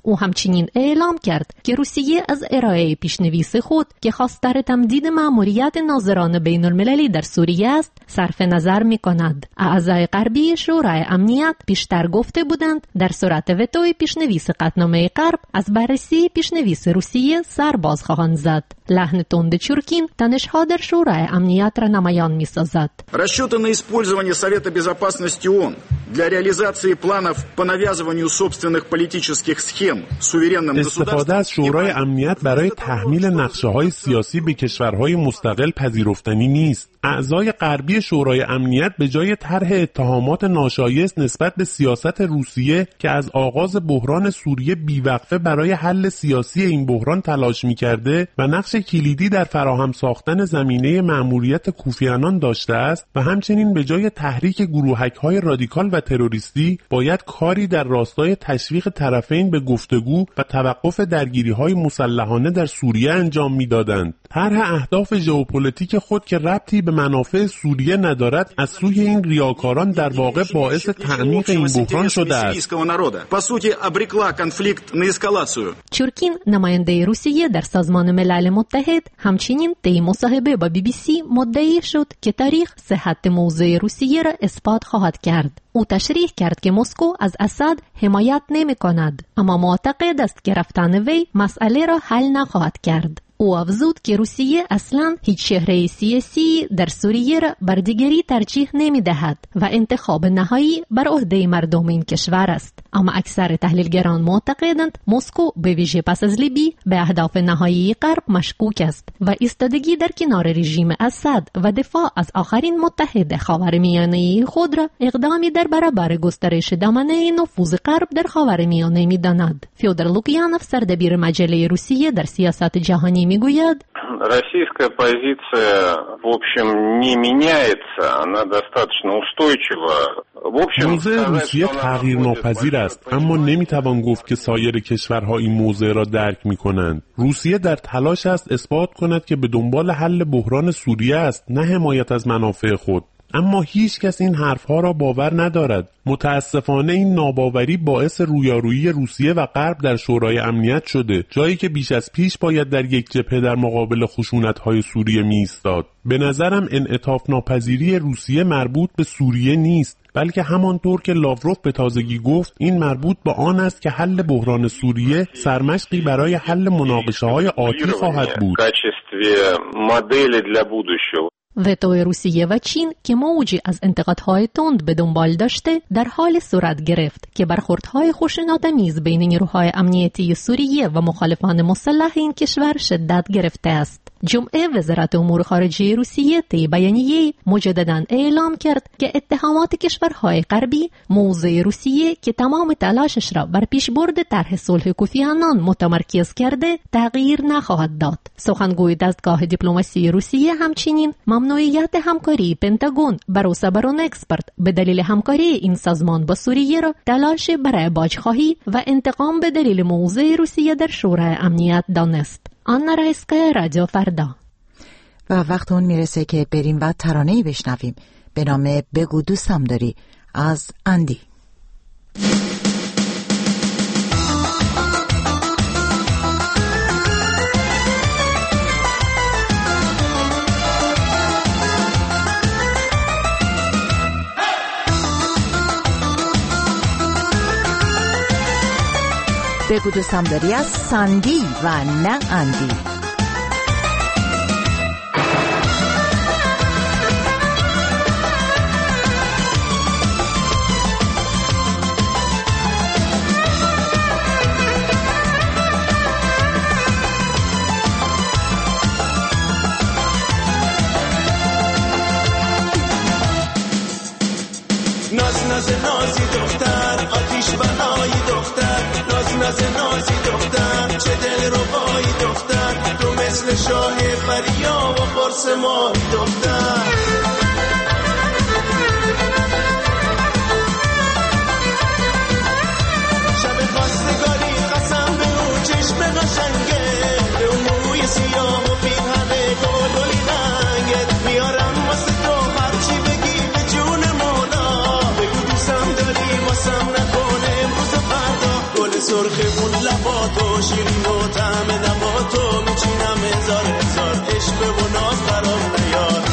او همچنین اعلام کرد که روسیه از ارائه پیشنویس خود که خواستار تمدید مأموریت ناظران بین المللی در سوریه است صرف نظر می کند. اعضای غربی شورای امنیت پیشتر گفته بودند در صورت وتوی پیشنویس قطعنامه غرب از بررسی پیشنویس روسیه سر باز خواهند زد. لحن تند چورکین تنش‌ها در شورای امنیت را نمایان می سازد. Расчеты на использование Совета Безопасности ООН для реализации планов по навязыванию собственных политических схем суверенным государствам. استفاده از شورای امنیت برای تحمیل نقشه‌های سیاسی به کشورهای مستقل پذیرفتنی نیست. اعضای غربی شورای امنیت به جای طرح اتهامات ناشایست نسبت به سیاست روسیه که از آغاز بحران سوریه بیوقفه برای حل سیاسی این بحران تلاش می‌کرده و نقش کلیدی در فراهم ساختن زمینه مأموریت کوفی عنان داشته است و همچنین به جای تحریک گروهک‌های رادیکال و تروریستی باید کاری در راستای تشویق طرفین به گفتگو و توقف درگیری‌های مسلحانه در سوریه انجام می‌دادند. طرح اهداف ژئوپلیتیک خود که ربطی به منافع سوریه ندارد از سوی این ریاکاران در واقع باعث تعمیق این بحران شده است. چورکین نماینده روسیه در سازمان ملل متحد همچنین طی مصاحبه با BBC مدعی شد که تاریخ صحت موضع روسیه را اثبات خواهد کرد. او تشریح کرد که مسکو از اسد حمایت نمی کند اما معتقد است که رفتن وی مسئله را حل نخواهد کرد. او افزود که روسیه اصلاً هیچ چهره سیاسی در سوریه را بر دیگری ترجیح نمی دهد و انتخاب نهایی بر عهده مردم این کشور است. اما اکثر تحلیلگران معتقدند مسکو به ویژه پس از لیبی به اهداف نهایی غرب مشکوک است و ایستادگی در کنار رژیم اسد و دفاع از آخرین متحد خاورمیانه خود را اقدامی در برابر گسترش دامنه نفوذ غرب در خاورمیانه می‌داند. فیودور لوکیانوف سردبیر مجله روسیه در سیاست جهانی میگوید Российская позиция, в общем, не меняется, она достаточно устойчива. موضع روسیه تغییر ناپذیر است، اما نمیتوان گفت که سایر کشورها این موضع را درک میکنند. روسیه در تلاش است اثبات کند که به دنبال حل بحران سوریه است، نه حمایت از منافع خود. اما هیچ کس این حرفها را باور ندارد. متاسفانه این ناباوری باعث رویارویی روسیه و غرب در شورای امنیت شده، جایی که بیش از پیش باید در یک جبهه در مقابل خشونت‌های سوریه می‌ایستاد. به نظرم انعطاف ناپذیری روسیه مربوط به سوریه نیست، بلکه همانطور که لاوروف به تازگی گفت این مربوط به آن است که حل بحران سوریه سرمشقی برای حل مناقشه‌های آتی خواهد بود. وتو روسیه و چین که موجی از انتقادهای تند به دنبال داشته در حال صورت گرفت که برخوردهای خشونت‌آمیز بین نیروهای امنیتی سوریه و مخالفان مسلح این کشور شدت گرفته است. جمعه وزارت امور خارجه روسیه طی بیانیه‌ای مجدداً اعلام کرد که اتهامات کشورهای غربی موضع روسیه که تمام تلاشش را بر پیشبرد طرح صلح کوفی عنان متمرکز کرده تغییر نخواهد داد. سخنگوی دستگاه دیپلماسی روسیه همچنین ممنوعیت همکاری پنتاگون بر برون اکسپورت به دلیل همکاری این سازمان با سوریه را تلاش برای باجخواهی و انتقام به دلیل موضع روسیه در شورای امنیت دانست. آنا رایسکا، رادیو فردا. و وقت اون میرسه که بریم و ترانه‌ای بشنویم به نام بگو دوستم داری از اندی. بگو دوستم داری از ساندی و نه اندی. نازی دختر، آتیش بهای دختر، نازی دختر، چه دل ربایی دختر، تو مثل شاه فریا و قرص ماهی دختر. شب خواستگاری قسم به اون چشم قشنگه، به اون موی سیاه و پیرهن گلگلی رنگت، میارم واسه تو هرچی بگی به جون مولا. بگو دوستم داری واسم نکنه امروز فردا، گل سرخمون لباتو شیرین و طعم دماتو میچینم هزار عشق و ناز برام نیار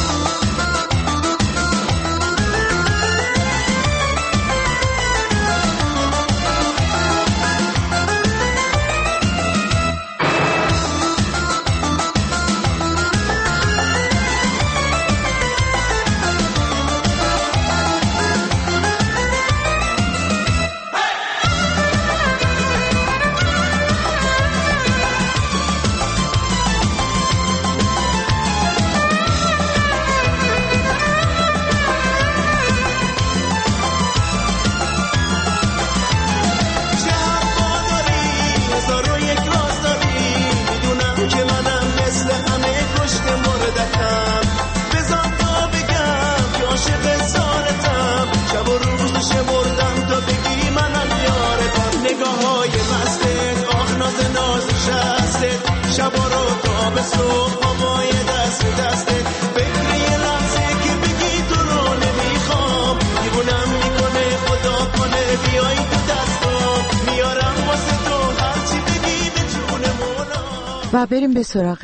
و بریم به سراغ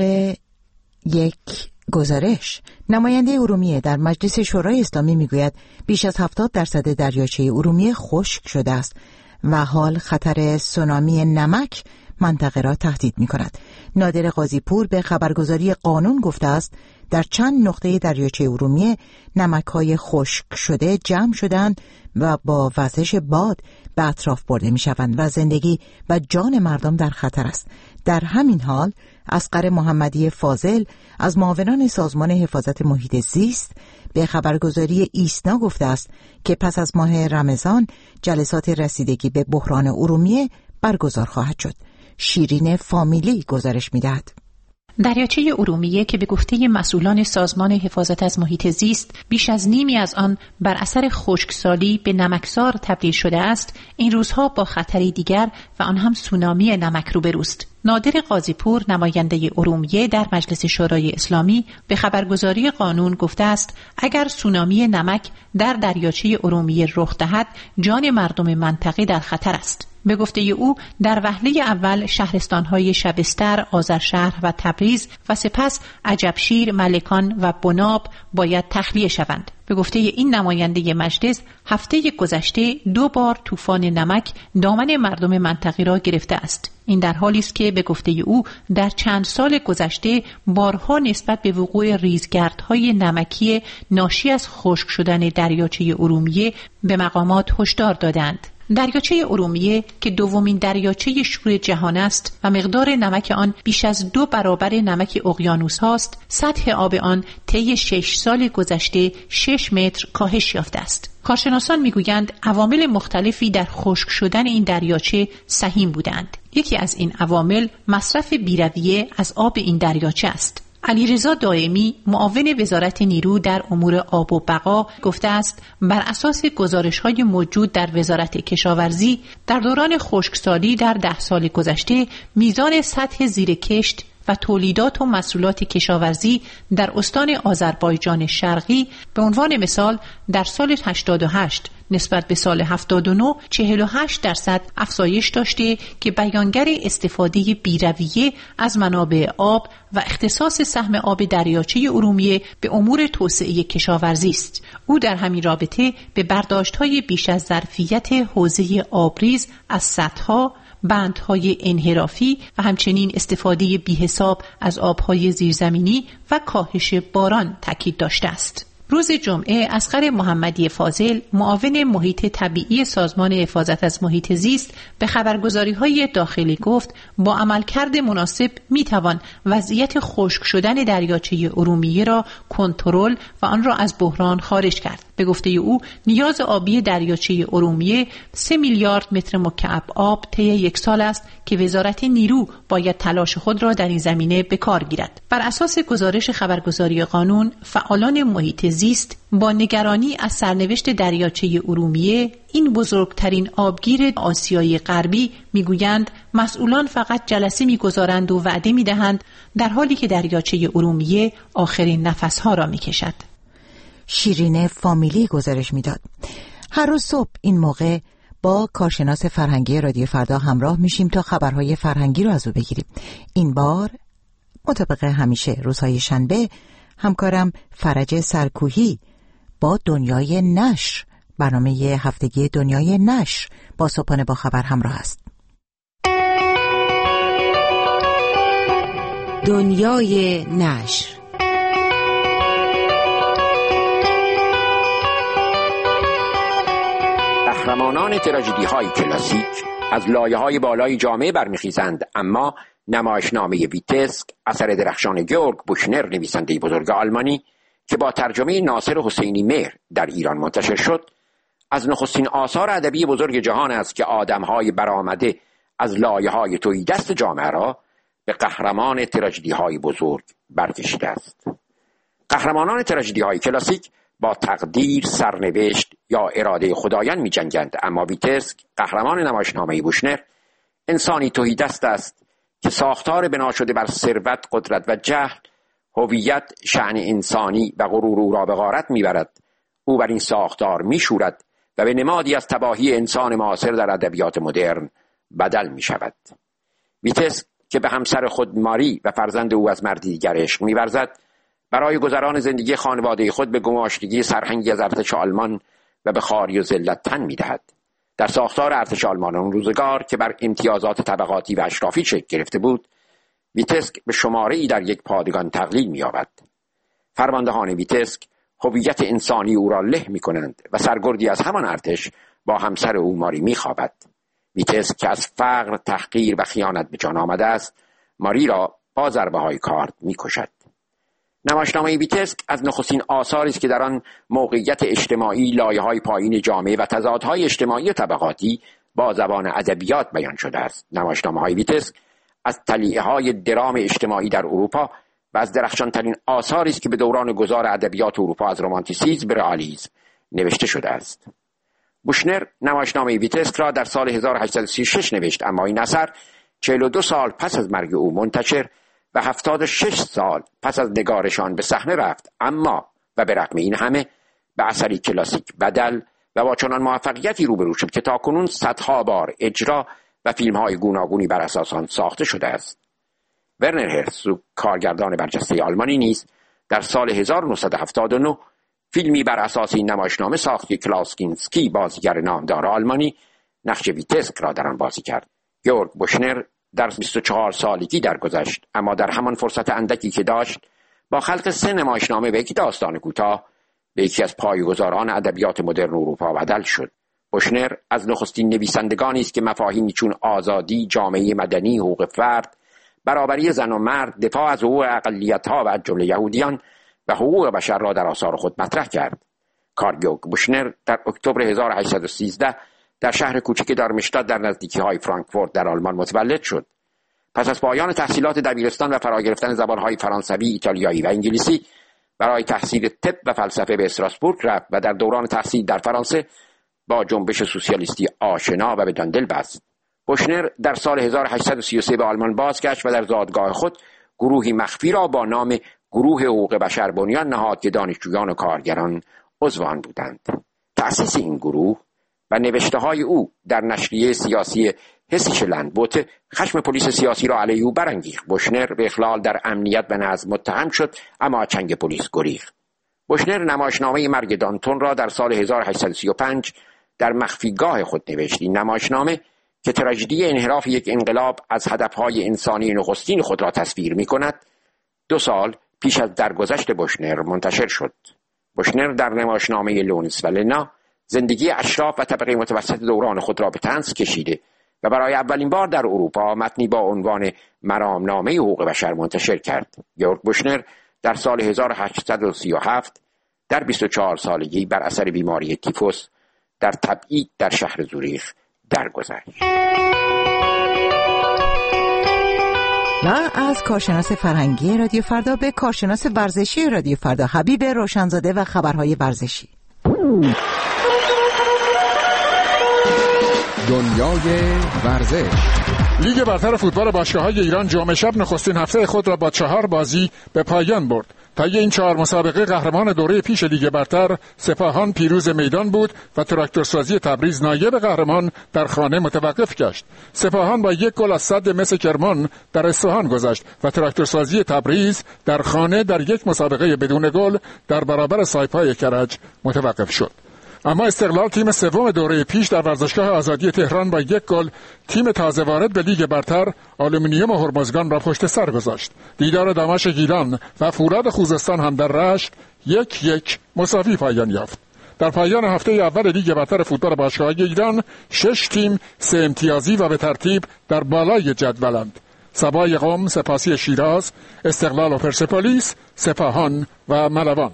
یک گزارش. نماینده ارومیه در مجلس شورای اسلامی میگوید بیش از 70% دریاچه ارومیه خشک شده است و حال خطر سونامی نمک منطقه را تهدید می کند. نادر قاضیپور به خبرگزاری قانون گفته است در چند نقطه دریاچه ارومیه نمک‌های خشک شده جمع شدند و با وزش باد به اطراف برده می شوند و زندگی و جان مردم در خطر است. در همین حال اصغر محمدی فاضل از معاونان سازمان حفاظت محیط زیست به خبرگزاری ایسنا گفته است که پس از ماه رمضان جلسات رسیدگی به بحران ارومیه برگزار خواهد شد. شیرین فامیلی گزارش می‌دهد. دریاچه ارومیه که به گفته مسئولان سازمان حفاظت از محیط زیست بیش از نیمی از آن بر اثر خشکسالی به نمکزار تبدیل شده است، این روزها با خطری دیگر و آن هم سونامی نمک روبروست. نادر قاضیپور نماینده ارومیه در مجلس شورای اسلامی به خبرگزاری قانون گفته است اگر سونامی نمک در دریاچه ارومیه رخ دهد جان مردم منطقه در خطر است. به گفته او در وهله اول شهرستان‌های شبستر، آذرشهر و تبریز و سپس عجبشیر، ملکان و بناب باید تخلیه شوند. به گفته این نماینده مجلس هفته گذشته 2 بار طوفان نمک دامن مردم منطقه را گرفته است. این در حالی است که به گفته او در چند سال گذشته بارها نسبت به وقوع ریزگردهای نمکی ناشی از خشک شدن دریاچه ارومیه به مقامات هشدار دادند. دریاچه ارومیه که دومین دریاچه شور جهان است و مقدار نمک آن بیش از 2 برابر نمک اقیانوس هاست، سطح آب آن طی 6 سال گذشته 6 متر کاهش یافته است. کارشناسان میگویند عوامل مختلفی در خشک شدن این دریاچه سهیم بودند. یکی از این عوامل مصرف بی‌رویه از آب این دریاچه است. علیرضا دائمی معاون وزارت نیرو در امور آب و بقا گفته است بر اساس گزارش‌های موجود در وزارت کشاورزی در دوران خشکسالی در 10 سال گذشته میزان سطح زیر کشت و تولیدات و محصولات کشاورزی در استان آذربایجان شرقی به عنوان مثال در سال 88 نسبت به سال 79 48% افزایش داشته که بیانگر استفاده بی‌رویه از منابع آب و اختصاص سهم آب دریاچه ارومیه به امور توسعه کشاورزی است. او در همین رابطه به برداشت‌های بیش از ظرفیت حوزه آبریز از سدها، بندهای انحرافی و همچنین استفاده بی‌حساب از آبهای زیرزمینی و کاهش باران تاکید داشته است. روز جمعه اصغر محمدی فاضل معاون محیط طبیعی سازمان حفاظت از محیط زیست به خبرگزاری‌های داخلی گفت با عملکرد مناسب میتوان وضعیت خشک شدن دریاچه ارومیه را کنترل و آن را از بحران خارج کرد. به گفته او نیاز آبی دریاچه ارومیه 3 میلیارد متر مکعب آب طی 1 سال است که وزارت نیرو باید تلاش خود را در این زمینه به کار گیرد. بر اساس گزارش خبرگزاری قانون، فعالان محیط زیست با نگرانی از سرنوشت دریاچه ارومیه، این بزرگترین آبگیر آسیای غربی، میگویند مسئولان فقط جلسه میگذارند و وعده میدهند در حالی که دریاچه ارومیه آخرین نفسها را میکشد. شیرین فامیلی گزارش میداد. هر روز صبح این موقع با کارشناس فرهنگی رادیو فردا همراه میشیم تا خبرهای فرهنگی رو از او بگیریم. این بار مطابق همیشه روزهای شنبه همکارم فرج سرکوهی با دنیای نشر، برنامه هفتگی دنیای نشر با صبحانه با خبر همراه است. دنیای نشر. قهرمانان تراژدی‌های کلاسیک از لایه‌های بالای جامعه برمیخیزند، اما نمایشنامه ویتسک اثر درخشان گیورگ بوشنر، نویسنده بزرگ آلمانی که با ترجمه ناصر حسینی مهر در ایران منتشر شد، از نخستین آثار ادبی بزرگ جهان است که آدم‌های برآمده از لایه‌های تهیدست جامعه را به قهرمان تراژدی‌های بزرگ برکشیده است. قهرمانان تراژدی‌های کلاسیک با تقدیر، سرنوشت یا اراده خدایان می جنگند، اما ویتسک، قهرمان نمایشنامه بوشنر، انسانی تهیدست است که ساختار بنا شده بر ثروت، قدرت و جهل، هویت، شأن انسانی و غرور او را به غارت میبرد. او بر این ساختار میشورد و به نمادی از تباهی انسان معاصر در ادبیات مدرن بدل می شود. ویتسک که به همسر خود ماری و فرزند او از مردی دیگر عشق می‌ورزد، برای گذران زندگی خانواده خود به گماشتگی سرهنگی از ارتش آلمان و به خواری و ذلت تن می‌دهد. در ساختار ارتش آلمان اون روزگار که بر امتیازات طبقاتی و اشرافی شکل گرفته بود، ویتسک به شماره‌ای در یک پادگان تقلیل می‌یابد. فرماندهان ویتسک هویت انسانی او را له می‌کنند و سرگردی از همان ارتش با همسر او ماری می‌خوابد. ویتسک که از فقر، تحقیر و خیانت به جان آمده است، ماری را با ضربه‌های کارد می‌کشد. نمایشنامه ویتسک از نخستین آثاری است که در آن موقعیت اجتماعی، لایه‌های پایین جامعه و تضادهای اجتماعی و طبقاتی با زبان ادبیات بیان شده است. نمایشنامه‌های ویتسک از طلیعه‌های درام اجتماعی در اروپا و از درخشان‌ترین آثاری است که به دوران گذار ادبیات اروپا از رمانتیسیسم به رئالیسم نوشته شده است. بوشنر نمایشنامه ویتسک را در سال 1836 نوشت، اما این اثر 42 سال پس از مرگ او منتشر و 76 سال پس از نگارشان به صحنه رفت، اما و به رغم این همه به اثری کلاسیک بدل و با چنان موفقیتی روبرو شد که تاکنون صدها بار اجرا و فیلم‌های گوناگونی بر اساس آن ساخته شده است. ورنر هرزوگ، کارگردان برجسته آلمانی نیز در سال 1979 فیلمی بر اساس این نمایشنامه ساخت که کلاوس کینسکی، بازیگر نامدار آلمانی، نقش ویتسک را در آن بازی کرد. گیورگ بوشنر در 24 سالگی درگذشت، اما در همان فرصت اندکی که داشت با خلق 3 نمایشنامه و 1 داستان کوتاه به یکی از پایه‌گذاران ادبیات مدرن اروپا بدل شد. بوشنر از نخستین نویسندگانی است که مفاهیمی چون آزادی، جامعه مدنی، حقوق فرد، برابری زن و مرد، دفاع از حقوق اقلیت‌ها و از جمله یهودیان و حقوق بشر را در آثار خود مطرح کرد. گیورگ بوشنر در اکتبر 1813 در شهر کوچک دارمشتات در نزدیکی‌های فرانکفورت در آلمان متولد شد. پس از پایان تحصیلات دبیرستان و فرا گرفتن زبان‌های فرانسوی، ایتالیایی و انگلیسی، برای تحصیل طب و فلسفه به استراسبورگ رفت و در دوران تحصیل در فرانسه با جنبش سوسیالیستی آشنا و به دل بست. بوشنر در سال 1833 به آلمان بازگشت و در زادگاه خود گروهی مخفی را با نام گروه حقوق بشر بنیان نهاد که دانشجویان و کارگران عضو آن بودند. تأسیس این گروه و نوشته‌های او در نشریه سیاسی هسیشه لندبوت خشم پلیس سیاسی را علیه او برانگیخت. بوشنر به اخلال در امنیت و نظم متهم شد، اما از چنگ پلیس گریخت. بوشنر نمایشنامه مرگ دانتون را در سال 1835 در مخفیگاه خود نوشت. این نمایشنامه که تراژدی انحراف یک انقلاب از هدفهای انسانی نخستین خود را تصویر می‌کند، 2 سال پیش از درگذشت بوشنر منتشر شد. بوشنر در نمایشنامه لونس و لنا زندگی اشراف و طبقه متوسط دوران خود را به طنز کشیده و برای اولین بار در اروپا متنی با عنوان مرامنامه حقوق بشر منتشر کرد. گیورگ بوشنر در سال 1837 در 24 سالگی بر اثر بیماری تیفوس در تبعید در شهر زوریخ درگذشت. و از کارشناس فرهنگی رادیو فردا به کارشناس ورزشی رادیو فردا حبیب روشنزاده و خبرهای ورزشی. دنیای ورزش. لیگ برتر فوتبال باشگاه‌های ایران جمعه شب نخستین هفته خود را با 4 بازی به پایان برد. طی این 4 مسابقه قهرمان دوره پیش لیگ برتر سپاهان پیروز میدان بود و تراکتورسازی تبریز نایب قهرمان در خانه متوقف گشت. سپاهان با 1 گل از صد مس کرمان در اصفهان گذشت و تراکتورسازی تبریز در خانه در یک مسابقه بدون گل در برابر سایپای کرج متوقف شد. اما استقلال تیم سوم دوره پیش در ورزشگاه آزادی تهران با 1 گل تیم تازه وارد به لیگ برتر آلومینیوم هرمزگان را پشت سر گذاشت. دیدار داماش گیلان و فولاد خوزستان هم در رشت 1-1 مساوی پایان یافت. در پایان هفته اول لیگ برتر فوتبال باشگاه‌های ایران 6 تیم 3 امتیازی و به ترتیب در بالای جدولند: سبای قم، سپاسی شیراز، استقلال و پرسپولیس، سپاهان و ملوان.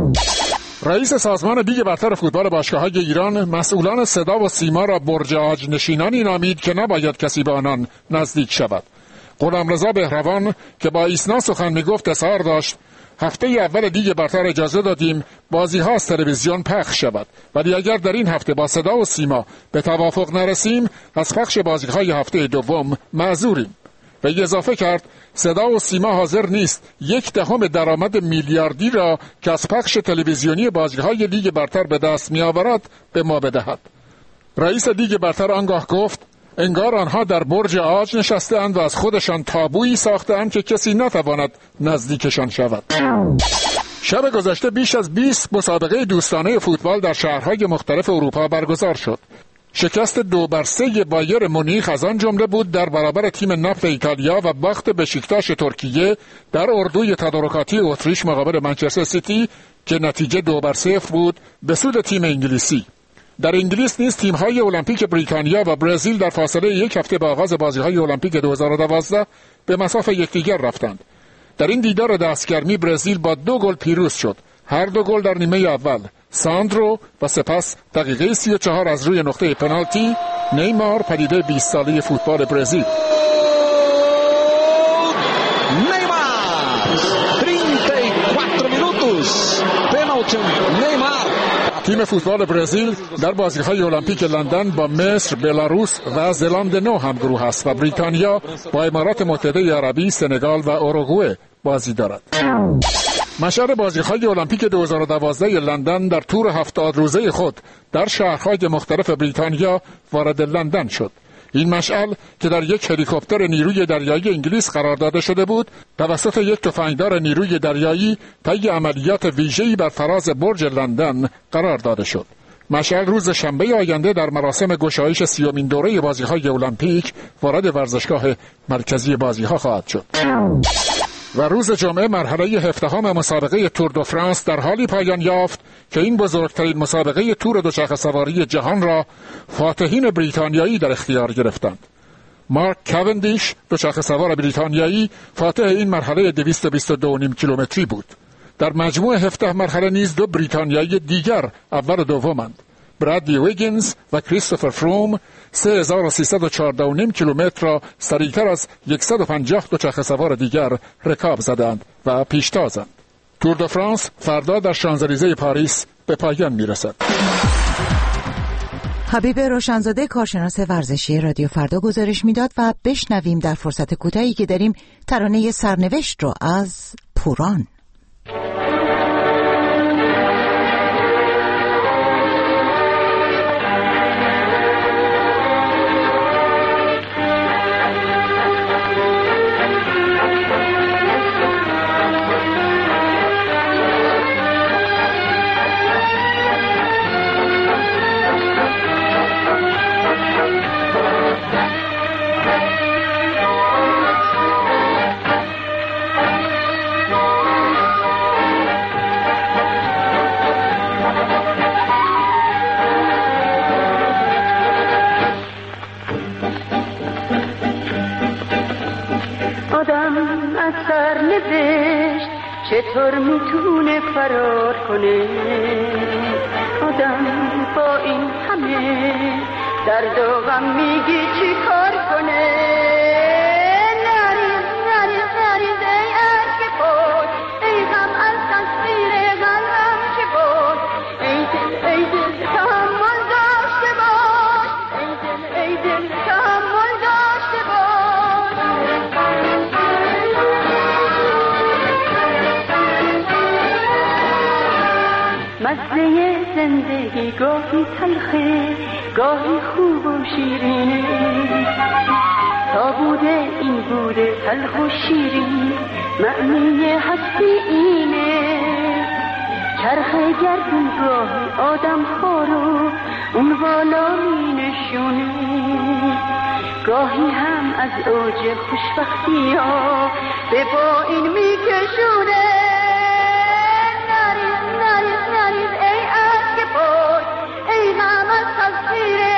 رئیس سازمان لیگ برتر فوتبال باشگاه‌های ایران مسئولان صدا و سیما را برج عاج نشینانی نامید که نباید کسی به آنان نزدیک شود. غلامرضا بهروان که با ایسنا سخن میگفت اظهار داشت: هفته اول لیگ برتر اجازه دادیم بازی‌ها از تلویزیون پخش شود، ولی اگر در این هفته با صدا و سیما به توافق نرسیم از پخش بازی‌های هفته دوم معذوریم. و اضافه کرد صدا و سیما حاضر نیست 1/10 درآمد میلیاردی را که از پخش تلویزیونی بازی‌های لیگ برتر به دست می‌آورد به ما بدهد. رئیس لیگ برتر آنگاه گفت: انگار آنها در برج عاج نشسته‌اند و از خودشان تابویی ساخته‌اند که کسی نتواند نزدیکشان شود. شب گذشته بیش از 20 مسابقه دوستانه فوتبال در شهرهای مختلف اروپا برگزار شد. شکست 2-3 بایر مونیخ از آن جمله بود در برابر تیم نفت ایتالیا و باخت بشیکتاش ترکیه در اردوی تدارکاتی اتریش مقابل منچستر سیتی که نتیجه 2-0 بود به سود تیم انگلیسی. در انگلیس نیز تیم‌های المپیک بریتانیا و برزیل در فاصله 1 هفته به آغاز بازی‌های المپیک 2012 به مصاف یکدیگر رفتند. در این دیدار دستگرمی برزیل با 2 گل پیروز شد. هر 2 گل در نیمه اول، ساندرو و سپس دقیقه 34 از روی نقطه پنالتی نیمار، پدیده 20 ساله فوتبال برزیل. نیمار 34 minutos penalty نیمار. تیم فوتبال برزیل در بازی‌های المپیک لندن با مصر، بلاروس و زلاند نو هم گروه است و بریتانیا با امارات متحده عربی، سنگال و اوروگوئه بازی دارد. مشعل بازی‌های المپیک 2012 لندن در تور 70 روزه خود در شهرهای مختلف بریتانیا وارد لندن شد. این مشعل که در یک هلیکوپتر نیروی دریایی انگلیس قرار داده شده بود، توسط یک تفنگدار نیروی دریایی طی عملیات ویژه‌ای بر فراز برج لندن قرار داده شد. مشعل روز شنبه آینده در مراسم گشایش 30مین دوره بازی‌های المپیک وارد ورزشگاه مرکزی بازی‌ها خواهد شد. و روز جمعه مرحله 17 مسابقه تور دو فرانس در حالی پایان یافت که این بزرگترین مسابقه تور دوچرخه سواری جهان را فاتحین بریتانیایی در اختیار گرفتند. مارک کوندیش دوچرخه سوار بریتانیایی فاتح این مرحله 222.5 کیلومتری بود. در مجموع 17 مرحله نیز 2 بریتانیایی دیگر اول و دومند. برادلی ویگینز و کریستوفر فروم 3314.5 کیلومتر را سریعتر از 150 دوچرخه سوار دیگر رکاب زدند و پیشتازند. تور دو فرانس فردا در شانزلیزه پاریس به پایان میرسد. حبیب روشنزاده کارشناس ورزشی رادیو فردا گزارش میداد و بشنویم در فرصت کوتاهی که داریم ترانه سرنوشت رو از پوران. چطور میتونه فرار کنه آدم با این همه درد و غم میگی چی کار کنه نریز نریز نریز ای عشق بود ای غم از تصویر قلبم چه بود ای دل تحمل داشته باش ای دل تحمل داشته باش زندگی گاهی تلخه گاهی خوب و شیرینه، تا بوده این بوده تلخ و شیرین، معنی هستی اینه. چرخ گردون گاهی آدم خارو اون بالا می نشونه، گاهی هم از اوج خوشبختی ها به با این می کشونه. نریز نریز نریز ای اشک پاک، ای هم از تصویر